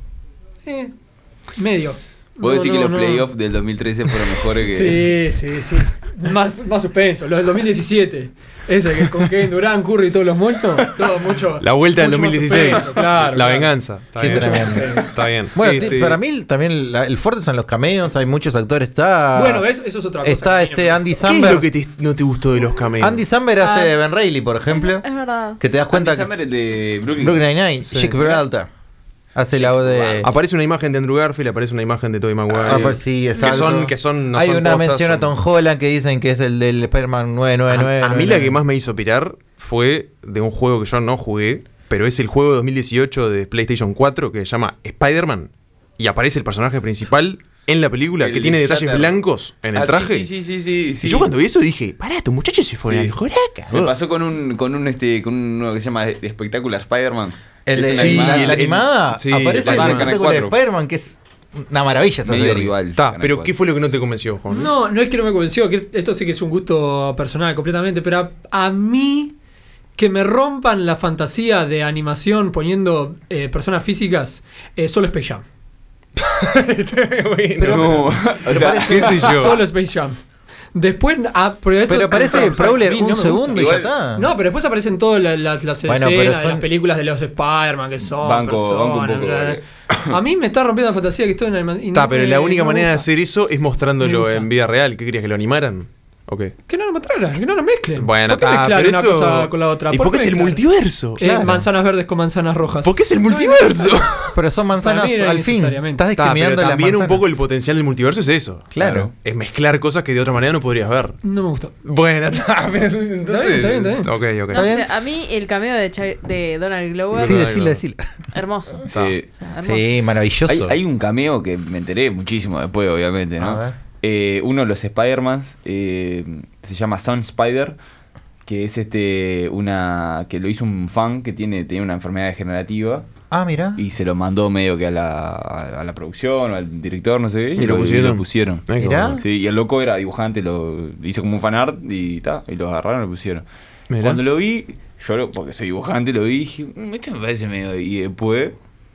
Speaker 3: Eh. Medio.
Speaker 5: ¿Vos
Speaker 3: No,
Speaker 5: decís que
Speaker 3: no,
Speaker 5: los
Speaker 3: no.
Speaker 5: playoffs del dos mil trece fueron mejores que...?
Speaker 3: Sí, sí, sí. Más, más suspenso. Los del dos mil diecisiete. Ese que con Kevin Durant, Curry y todos los muertos. Todo mucho.
Speaker 2: La vuelta del
Speaker 3: mucho
Speaker 2: dos mil
Speaker 3: más
Speaker 2: dieciséis.
Speaker 3: suspenso, claro,
Speaker 2: la
Speaker 3: claro.
Speaker 2: venganza. Está
Speaker 6: Qué
Speaker 2: bien.
Speaker 6: tremendo.
Speaker 2: Está bien.
Speaker 6: Bueno,
Speaker 2: Este,
Speaker 6: ti- para mí también la- el fuerte son los cameos, hay muchos actores. Está.
Speaker 3: Bueno, ¿ves? Eso es otra cosa.
Speaker 6: Está
Speaker 3: que
Speaker 6: este
Speaker 3: tiene-
Speaker 6: Andy
Speaker 2: ¿qué es
Speaker 6: Samberg.
Speaker 2: lo que te- no te gustó de los cameos?
Speaker 6: Andy Samberg hace
Speaker 4: Ah.
Speaker 6: de Ben Reilly, por ejemplo.
Speaker 4: Es verdad.
Speaker 6: Que te das cuenta
Speaker 5: Andy
Speaker 6: que.
Speaker 5: Samberg, el de Brooklyn.
Speaker 6: Brooklyn Nine-Nine,
Speaker 2: Sí.
Speaker 6: Jake Peralta. Hace la voz de.
Speaker 2: Aparece una imagen de Andrew Garfield, aparece una imagen de Tobey Maguire.
Speaker 6: Ah, pues sí, exacto.
Speaker 2: que son, que son, no
Speaker 6: Hay
Speaker 2: son
Speaker 6: una
Speaker 2: postas,
Speaker 6: mención a
Speaker 2: son-
Speaker 6: Tom Holland que dicen que es el del Spider-Man nueve nueve nueve.
Speaker 2: A, a mí la que más me hizo pirar fue de un juego que yo no jugué, pero es el juego de dos mil dieciocho de PlayStation cuatro que se llama Spider-Man y aparece el personaje principal en la película
Speaker 5: El
Speaker 2: que tiene detalles
Speaker 5: Shatter.
Speaker 2: blancos en el
Speaker 5: Ah,
Speaker 2: traje.
Speaker 5: Sí, sí, sí, sí, sí.
Speaker 2: Y yo cuando vi eso dije, pará, estos muchachos se fueron
Speaker 5: Sí.
Speaker 2: al joraca.
Speaker 5: Me pasó con un, con un este, con uno que se llama Espectacular Spider-Man.
Speaker 6: El de
Speaker 5: Es una
Speaker 2: sí,
Speaker 6: la,
Speaker 5: animada.
Speaker 6: la
Speaker 2: el-
Speaker 6: animada
Speaker 2: sí,
Speaker 6: aparece
Speaker 5: la
Speaker 6: el
Speaker 5: animada,
Speaker 6: espectáculo de
Speaker 5: Canal cuatro.
Speaker 6: Spider-Man, que es una maravilla esa
Speaker 5: Medio
Speaker 6: serie.
Speaker 5: rival.
Speaker 2: Está,
Speaker 5: Canal
Speaker 2: pero
Speaker 5: cuatro.
Speaker 2: ¿qué fue lo que no te convenció, Juan?
Speaker 3: No, no es que no me convenció, que esto sí que es un gusto personal completamente, pero a, a mí que me rompan la fantasía de animación poniendo eh, personas físicas, eh, solo Space Jam.
Speaker 2: Pero,
Speaker 5: No, o sea,
Speaker 2: qué sé yo.
Speaker 3: Solo Space Jam. Después, ah, pero, esto-
Speaker 6: Pero aparece
Speaker 3: a
Speaker 6: Prowler
Speaker 3: mí no
Speaker 6: un
Speaker 3: me gusta.
Speaker 6: segundo y
Speaker 5: Igual-
Speaker 6: ya está.
Speaker 3: No, pero después aparecen todas las, las, las
Speaker 6: Bueno,
Speaker 3: escenas
Speaker 6: pero
Speaker 3: de
Speaker 6: son-
Speaker 3: las películas de los Spider-Man que son
Speaker 5: Banco- banco un
Speaker 3: personas,
Speaker 5: poco,
Speaker 3: bla,
Speaker 5: eh.
Speaker 3: bla. A mí me está rompiendo la fantasía que estoy en el
Speaker 2: Está, pero la única manera de hacer eso es
Speaker 3: Me
Speaker 2: mostrándolo
Speaker 3: gusta.
Speaker 2: en vida real. ¿Qué querías, que lo animaran? ¿O qué?
Speaker 3: Que no lo mostraran, que no lo mezclen.
Speaker 2: Bueno,
Speaker 3: ¿Por qué
Speaker 2: está,
Speaker 3: mezclar
Speaker 2: pero
Speaker 3: una
Speaker 2: eso...
Speaker 3: cosa con la otra?
Speaker 2: ¿Y
Speaker 3: ¿Por
Speaker 2: por qué
Speaker 3: qué
Speaker 2: es el
Speaker 3: mezclar?
Speaker 2: multiverso?
Speaker 3: Eh,
Speaker 6: Claro.
Speaker 3: manzanas verdes con manzanas rojas.
Speaker 2: ¿Por qué es el
Speaker 3: No,
Speaker 2: multiverso?
Speaker 6: Pero son manzanas
Speaker 3: Para mí no
Speaker 6: al fin.
Speaker 3: necesariamente.
Speaker 6: Estás
Speaker 2: Está, pero
Speaker 6: discriminando las
Speaker 2: también un
Speaker 6: manzanas.
Speaker 2: poco el potencial del multiverso es eso.
Speaker 6: Claro.
Speaker 2: Es mezclar cosas que de otra manera no podrías ver.
Speaker 3: No me gustó.
Speaker 2: Bueno, está, pero entonces...
Speaker 3: Está bien, está bien, está
Speaker 2: Ok, ok.
Speaker 4: No
Speaker 6: bien?
Speaker 4: sé, a mí el cameo de, Cha- de Donald Glover,
Speaker 6: Sí,
Speaker 2: Sí,
Speaker 6: decilo, decilo.
Speaker 4: hermoso.
Speaker 5: sí.
Speaker 4: O sea, hermoso.
Speaker 6: Sí, maravilloso.
Speaker 5: Hay, hay un cameo que me enteré muchísimo después, obviamente, ¿no?
Speaker 6: A ver.
Speaker 5: Eh, uno de los Spider-Mans eh, se llama Sun Spider, que es este una que lo hizo un fan que tiene, tiene una enfermedad degenerativa
Speaker 6: Ah, mira.
Speaker 5: y se lo mandó medio que a la, a la producción o al director, no sé qué,
Speaker 2: ¿Y lo pusieron?
Speaker 5: lo pusieron.
Speaker 2: Ay, qué
Speaker 6: Mirá.
Speaker 2: bueno.
Speaker 5: Sí, y el loco era dibujante, lo hizo como un fanart y ta, y lo agarraron y lo pusieron.
Speaker 2: Mirá.
Speaker 5: Cuando lo vi, yo lo- porque soy dibujante, lo vi y dije, "Mm, este me parece medio. Y después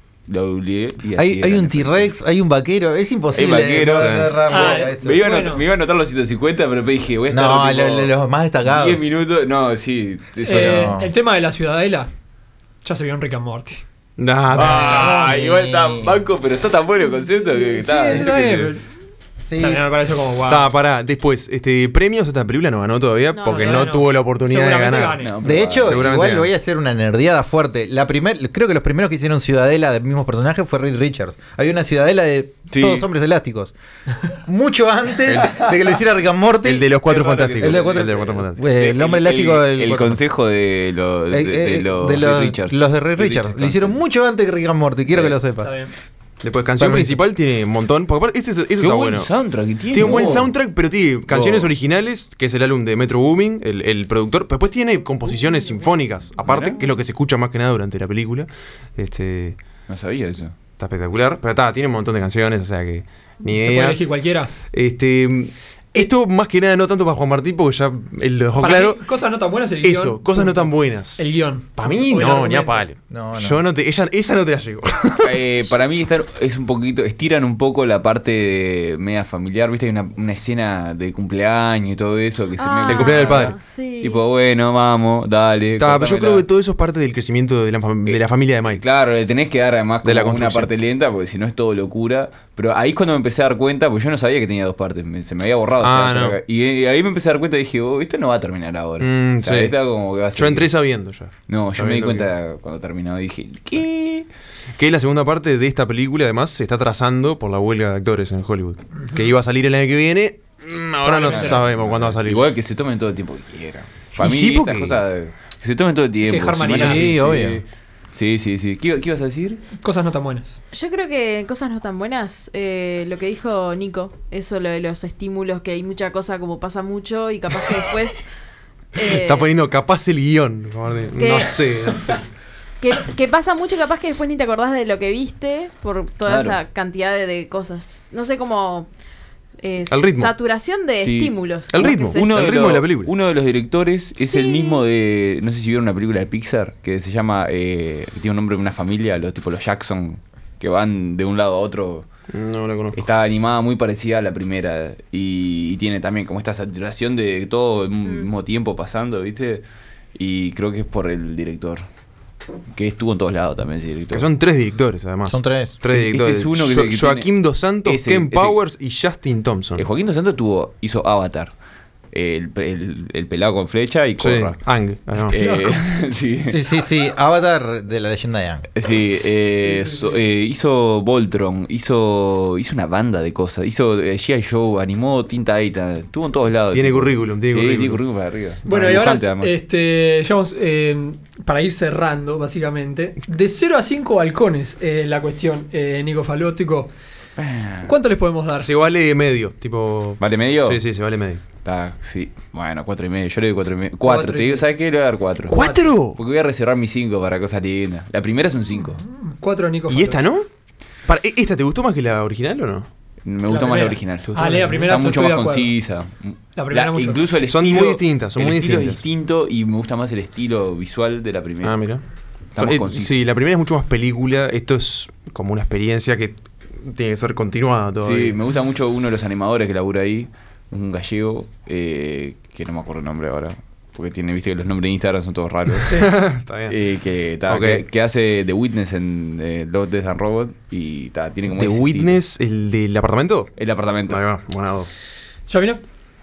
Speaker 5: lo googleé y así
Speaker 6: Hay,
Speaker 5: era,
Speaker 6: hay
Speaker 5: en
Speaker 6: un
Speaker 5: efecto.
Speaker 6: T-Rex, hay un vaquero. Es imposible.
Speaker 5: Hay vaquero,
Speaker 6: no
Speaker 5: sí.
Speaker 6: agarrarle
Speaker 3: Ah,
Speaker 6: a esto.
Speaker 5: Me iba, a
Speaker 3: Bueno.
Speaker 5: not- me iba a anotar los ciento cincuenta, pero después dije, voy a estar
Speaker 6: No,
Speaker 5: tipo,
Speaker 6: lo- lo- los más destacados.
Speaker 5: diez minutos. No, sí. eso
Speaker 3: Eh,
Speaker 5: no.
Speaker 3: El tema de la ciudadela ya se vio en Rick and Morty.
Speaker 2: Nah,
Speaker 5: Ah,
Speaker 6: Sí.
Speaker 5: igual está banco, pero está tan bueno el concepto que está.
Speaker 3: Sí,
Speaker 5: yo
Speaker 3: está
Speaker 5: qué
Speaker 3: bien,
Speaker 5: sé.
Speaker 3: pero
Speaker 6: Sí.
Speaker 3: también me pareció como guau.
Speaker 2: Está, pará, después, este, premios esta película no ganó todavía
Speaker 4: No,
Speaker 2: porque
Speaker 3: no
Speaker 2: no,
Speaker 3: ganó.
Speaker 2: tuvo la oportunidad de
Speaker 3: Seguramente
Speaker 2: ganar.
Speaker 3: gane.
Speaker 5: No, pero
Speaker 6: De
Speaker 5: va,
Speaker 6: hecho,
Speaker 2: seguramente
Speaker 6: igual
Speaker 2: gana.
Speaker 6: voy a hacer una nerdeada fuerte. La primer, creo que los primeros que hicieron Ciudadela del mismo personaje fue Reed Richards. Había una Ciudadela de
Speaker 5: Sí.
Speaker 6: todos hombres elásticos. Mucho antes de que lo hiciera Rick and Morty.
Speaker 2: El de los cuatro
Speaker 5: Qué raro que
Speaker 2: fantásticos.
Speaker 5: sea.
Speaker 6: El de cuatro-
Speaker 2: El de los cuatro fantásticos.
Speaker 6: Eh, el hombre elástico
Speaker 5: el,
Speaker 6: del
Speaker 5: el
Speaker 6: cuerpo.
Speaker 5: consejo de, lo- de,
Speaker 6: Eh,
Speaker 5: de
Speaker 6: eh,
Speaker 5: los
Speaker 6: de
Speaker 5: Reed
Speaker 6: los,
Speaker 5: Richards.
Speaker 6: los de Reed Richards. Lo hicieron
Speaker 5: Consejo.
Speaker 6: mucho antes que Rick and Morty. Quiero
Speaker 5: Sí.
Speaker 6: que lo sepas.
Speaker 3: Está bien.
Speaker 2: Después, canción
Speaker 6: Para mí
Speaker 2: principal tiene un montón. Porque aparte, esto, esto
Speaker 5: Qué
Speaker 2: está
Speaker 5: buen
Speaker 2: bueno.
Speaker 5: soundtrack que tiene.
Speaker 2: Tiene un buen
Speaker 5: Oh.
Speaker 2: soundtrack, pero tiene canciones
Speaker 5: Oh.
Speaker 2: originales, que es el álbum de Metro Booming, el, el productor. Pero después tiene composiciones sinfónicas, aparte,
Speaker 5: Mirá.
Speaker 2: que es lo que se escucha más que nada durante la película. Este,
Speaker 5: No sabía eso.
Speaker 2: está espectacular. Pero está, tiene un montón de canciones, o sea que ni
Speaker 3: Se puede
Speaker 2: idea.
Speaker 3: elegir cualquiera.
Speaker 2: Este, esto más que nada no tanto para Juan Martín, porque ya él lo dejó
Speaker 3: Para
Speaker 2: claro.
Speaker 3: mí, cosas no tan buenas el
Speaker 2: Eso,
Speaker 3: guión.
Speaker 2: cosas no tan buenas.
Speaker 3: El guión.
Speaker 2: Para mí
Speaker 3: O el
Speaker 2: no, ni a
Speaker 3: argumento.
Speaker 2: palo.
Speaker 6: No, no.
Speaker 2: Yo no te, ella, esa no te la llego.
Speaker 5: Eh, para mí estar, es un poquito, estiran un poco la parte de media familiar, viste, hay una, una escena de cumpleaños y todo eso que se
Speaker 4: Ah,
Speaker 5: me
Speaker 2: El cumpleaños del padre.
Speaker 4: Sí.
Speaker 5: tipo, bueno, vamos, dale.
Speaker 2: Está, pero yo
Speaker 5: cortámela.
Speaker 2: creo que todo eso es parte del crecimiento de la, fam- de la familia de Miles.
Speaker 5: Claro, le tenés que dar además
Speaker 2: De la
Speaker 5: como una
Speaker 2: construcción.
Speaker 5: parte lenta, porque si no es todo locura. Pero ahí es cuando me empecé a dar cuenta, porque yo no sabía que tenía dos partes, me- se me había borrado.
Speaker 2: Ah,
Speaker 5: o sea,
Speaker 2: no.
Speaker 5: pero- y, y ahí me empecé a dar cuenta y dije, oh, esto no va a terminar ahora.
Speaker 2: Mm,
Speaker 5: o sea,
Speaker 2: sí.
Speaker 5: esta como que va a
Speaker 2: Yo
Speaker 5: seguir.
Speaker 2: entré sabiendo ya.
Speaker 5: No, yo me di
Speaker 2: sabiendo
Speaker 5: cuenta cuando terminó y dije, ¿qué?
Speaker 2: Que la segunda parte de esta película, además, se está trazando por la huelga de actores en Hollywood. Que iba a salir el año que viene. mm, Ahora no
Speaker 3: Probablemente.
Speaker 2: sabemos cuándo va a salir.
Speaker 5: Igual que se tomen todo el tiempo que quieran. Para
Speaker 2: Y
Speaker 5: mí,
Speaker 2: sí,
Speaker 5: estas
Speaker 2: porque-
Speaker 5: cosas, que se tomen todo el tiempo.
Speaker 3: dejar
Speaker 5: si van
Speaker 3: marinar.
Speaker 5: así,
Speaker 6: Sí, obvio.
Speaker 5: Sí, sí, sí. ¿Qué, qué ibas a decir?
Speaker 3: Cosas no tan buenas.
Speaker 4: Yo creo que en cosas no tan buenas, eh, lo que dijo Nico, eso lo de los estímulos, que hay mucha cosa como pasa mucho y capaz que después... eh,
Speaker 2: Está poniendo capaz el guión. Juan Martín.
Speaker 4: ¿Qué?
Speaker 2: No sé, no sé.
Speaker 4: que, que pasa mucho capaz que después ni te acordás de lo que viste por toda
Speaker 5: Claro.
Speaker 4: esa cantidad de, de cosas. No sé cómo... eh,
Speaker 2: El ritmo.
Speaker 4: Saturación de
Speaker 5: Sí.
Speaker 4: estímulos.
Speaker 2: El
Speaker 4: ¿no?
Speaker 2: ritmo.
Speaker 4: Que se-
Speaker 2: Uno- el ritmo
Speaker 5: los-
Speaker 2: de la película.
Speaker 5: Uno de los directores es
Speaker 4: Sí.
Speaker 5: el mismo de. No sé si vieron una película de Pixar que se llama. Eh, que tiene un nombre de una familia, los tipo los Jackson, que van de un lado a otro.
Speaker 2: No la conozco.
Speaker 5: Está animada muy parecida a la primera. Y, y tiene también como esta saturación de todo al
Speaker 4: Mm.
Speaker 5: mismo tiempo pasando, ¿viste? Y creo que es por el director. Que estuvo en todos lados también ese director.
Speaker 2: Que son tres directores, además.
Speaker 6: Son tres.
Speaker 2: Tres
Speaker 5: Este
Speaker 2: directores.
Speaker 5: es uno que-
Speaker 2: Jo-
Speaker 5: que
Speaker 2: Joaquim
Speaker 5: tiene-
Speaker 2: Dos Santos,
Speaker 5: ese,
Speaker 2: Ken
Speaker 5: ese.
Speaker 2: Powers y Justin Thompson.
Speaker 5: Eh, Joaquín Dos Santos tuvo, hizo Avatar. El, el, el pelado con flecha y
Speaker 2: Sí,
Speaker 5: Korra.
Speaker 2: Ang. además.
Speaker 5: Eh, sí.
Speaker 6: Sí, sí, sí. Avatar de la leyenda de Aang.
Speaker 5: Sí, eh, so- eh, hizo Voltron, hizo hizo una banda de cosas, hizo eh, G I. Joe, animó Tinta Aita, estuvo en todos lados.
Speaker 2: Tiene
Speaker 5: tipo.
Speaker 2: currículum, tiene
Speaker 5: Sí,
Speaker 2: currículum.
Speaker 5: tiene currículum para arriba.
Speaker 3: Bueno,
Speaker 5: Ah,
Speaker 3: y ahora
Speaker 5: dibujante, además.
Speaker 3: este, ya vamos, eh, para ir cerrando, básicamente, de cero a cinco balcones, eh, la cuestión, eh, Nico Falótico. ¿Cuánto les podemos dar?
Speaker 2: Se vale medio, tipo.
Speaker 5: ¿Vale medio?
Speaker 2: Sí, sí, se vale medio.
Speaker 5: Está, sí. Bueno, cuatro y medio. Yo le doy cuatro y medio. Cuatro,
Speaker 3: Cuatro
Speaker 5: te
Speaker 3: y
Speaker 5: digo,
Speaker 3: medio.
Speaker 5: ¿sabes qué? Le voy a dar cuatro.
Speaker 2: ¿Cuatro?
Speaker 5: Porque voy a reservar mis cinco para cosas lindas. La primera es un cinco.
Speaker 3: Cuatro Nico
Speaker 2: ¿Y esta
Speaker 3: Falótico.
Speaker 2: no? Para, ¿e- ¿Esta te gustó más que la original o no?
Speaker 5: Me gustó más
Speaker 3: primera.
Speaker 5: la original.
Speaker 3: Ah, la primera
Speaker 5: Está mucho
Speaker 3: estoy de
Speaker 5: más
Speaker 3: acuerdo.
Speaker 5: concisa.
Speaker 3: La primera mucho
Speaker 5: incluso el
Speaker 2: Son
Speaker 5: estilo,
Speaker 2: muy distintas, son
Speaker 5: el
Speaker 2: muy
Speaker 5: estilo
Speaker 2: distintas.
Speaker 5: es distinto y me gusta más el estilo visual de la primera.
Speaker 2: Ah, mira.
Speaker 5: Está más
Speaker 2: Eh,
Speaker 5: conciso.
Speaker 2: sí, la primera es mucho más película. Esto es como una experiencia que tiene que ser continuada todavía.
Speaker 5: Sí, me gusta mucho uno de los animadores que labura ahí, un gallego, eh, que no me acuerdo el nombre ahora, porque tiene, viste que los nombres de Instagram son todos raros.
Speaker 2: Está bien.
Speaker 5: Eh, que, ta,
Speaker 2: Ok.
Speaker 5: que, que hace The Witness en eh, Love, Death and Robot y ta, tiene como
Speaker 2: ¿The
Speaker 5: ese
Speaker 2: Witness, el del apartamento?
Speaker 5: estilo. El apartamento.
Speaker 2: Ahí va, buena dos.
Speaker 3: ¿Yamila?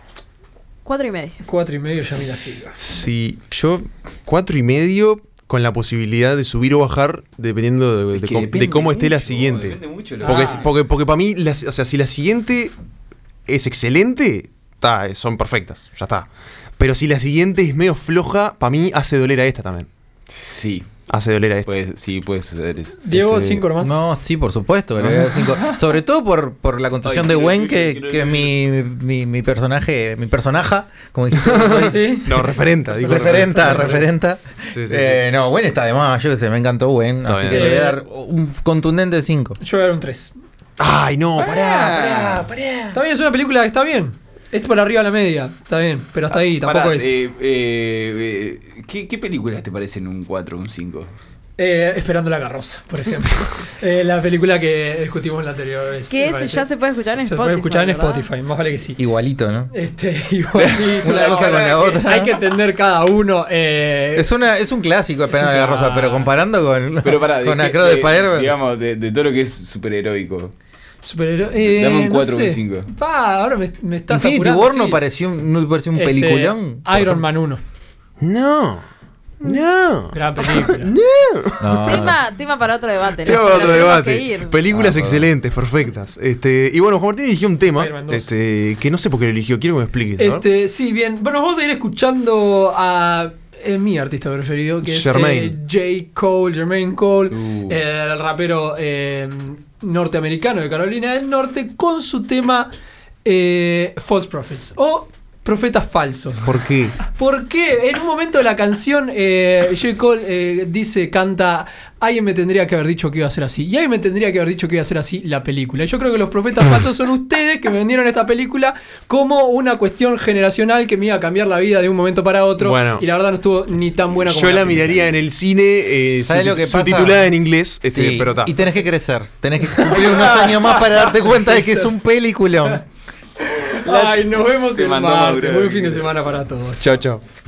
Speaker 4: Cuatro y medio.
Speaker 3: Cuatro y medio, Yamila Silva.
Speaker 2: Sí, yo cuatro y medio con la posibilidad de subir o bajar dependiendo de,
Speaker 5: Es
Speaker 2: de
Speaker 5: que
Speaker 2: cómo,
Speaker 5: depende
Speaker 2: de cómo esté la
Speaker 5: mucho,
Speaker 2: siguiente.
Speaker 5: depende mucho lo
Speaker 2: Porque,
Speaker 3: Ah.
Speaker 2: porque, porque para mí, las- o sea, si la siguiente es excelente, ta, son perfectas, ya está. Pero si la siguiente es medio floja, para mí hace doler a esta también.
Speaker 5: Sí,
Speaker 2: Hace doler a esta.
Speaker 5: puede, sí, puede suceder eso.
Speaker 3: Diego,
Speaker 2: Este,
Speaker 3: cinco nomás.
Speaker 6: No, sí, por supuesto. que le voy a dar cinco. Sobre todo por, por la construcción
Speaker 5: Ay,
Speaker 6: de
Speaker 5: quiero-
Speaker 6: Gwen,
Speaker 5: quiero-
Speaker 6: que,
Speaker 5: quiero-
Speaker 6: que es mi, mi, mi personaje, mi personaja, como dijiste.
Speaker 3: Sí.
Speaker 2: No, referenta. digo,
Speaker 6: referenta, referenta.
Speaker 2: Sí, sí,
Speaker 6: Eh, no, Gwen está de más, yo que sé, me encantó Gwen.
Speaker 2: Está
Speaker 6: Así
Speaker 2: bien.
Speaker 6: que le voy a
Speaker 3: Eh,
Speaker 6: dar un contundente cinco.
Speaker 3: Yo voy a dar un tres.
Speaker 2: Ay, no, pará,
Speaker 5: Ah.
Speaker 2: pará, pará.
Speaker 3: Está bien, es una película que está bien. Es por arriba de la media, está bien, pero hasta ahí, tampoco
Speaker 5: Pará,
Speaker 3: es.
Speaker 5: eh, eh, eh, ¿qué, ¿Qué películas te parecen un cuatro o un cinco?
Speaker 3: Eh, Esperando la carroza, por ejemplo. Eh, la película que discutimos en la anterior vez.
Speaker 4: Que
Speaker 3: me
Speaker 4: ese
Speaker 3: parece.
Speaker 4: ya se puede escuchar en
Speaker 3: Se
Speaker 4: Spotify.
Speaker 3: puede escuchar en
Speaker 4: ¿verdad?
Speaker 3: Spotify, más vale que sí.
Speaker 6: Igualito, ¿no?
Speaker 3: Este, igualito.
Speaker 6: Una cosa con la otra.
Speaker 3: Hay que entender cada uno. Eh,
Speaker 6: Es, una, es un clásico Esperando
Speaker 3: Es
Speaker 6: la
Speaker 3: un
Speaker 6: Rosa, pero comparando con,
Speaker 5: Pero pará,
Speaker 6: con
Speaker 5: de-
Speaker 6: Acro de
Speaker 5: de-
Speaker 6: Spider-Man.
Speaker 5: Digamos, de, de todo lo que es superheroico.
Speaker 3: superhéroe- eh,
Speaker 5: Dame un
Speaker 3: no
Speaker 5: cuatro o un
Speaker 3: sé.
Speaker 5: cinco.
Speaker 3: Pa, ahora me, me estás
Speaker 6: Infinity
Speaker 3: apurando,
Speaker 6: War no
Speaker 3: sí.
Speaker 6: pareció, un- no pareció un
Speaker 3: Este,
Speaker 6: peliculón.
Speaker 3: Iron Man uno.
Speaker 2: No. No.
Speaker 3: Gran película.
Speaker 6: No.
Speaker 4: Tema, tema para otro debate. ¿no?
Speaker 2: Tema
Speaker 4: Pero
Speaker 2: otro
Speaker 4: tenemos que
Speaker 2: debate.
Speaker 4: ir.
Speaker 2: Películas
Speaker 6: Ah,
Speaker 2: excelentes, perfectas. Este, y bueno, Juan Martín eligió un tema
Speaker 3: Iron Man dos.
Speaker 2: este, que no sé por qué lo eligió. Quiero que me expliques. ¿no?
Speaker 3: Este, sí, bien. Bueno, vamos a ir escuchando a eh, mi artista preferido, que es
Speaker 2: Jermaine.
Speaker 3: eh, J. Cole, Jermaine Cole,
Speaker 5: Uh.
Speaker 3: eh, el rapero eh, norteamericano de Carolina del Norte, con su tema eh, False Prophets o Profetas Falsos.
Speaker 2: ¿Por qué?
Speaker 3: Porque en un momento de la canción eh, J. Cole eh, dice, canta, alguien me tendría que haber dicho que iba a ser así. Y alguien me tendría que haber dicho que iba a ser así la película. Y yo creo que los profetas falsos son ustedes que me vendieron esta película como una cuestión generacional que me iba a cambiar la vida de un momento para otro.
Speaker 2: Bueno.
Speaker 3: Y la verdad no estuvo ni tan buena como
Speaker 2: Yo la
Speaker 3: película.
Speaker 2: miraría en el cine, eh,
Speaker 6: ¿Sabes
Speaker 2: subti-
Speaker 6: lo que pasa?
Speaker 2: subtitulada en inglés, este,
Speaker 6: Sí,
Speaker 2: pero está.
Speaker 6: y tenés que crecer. Tenés que cumplir unos años más para darte cuenta de que es un peliculón.
Speaker 3: Ay, nos vemos
Speaker 5: Se
Speaker 3: el
Speaker 5: mandó a
Speaker 3: martes.
Speaker 5: madurar.
Speaker 3: Buen fin de semana para todos.
Speaker 2: Chao, chao.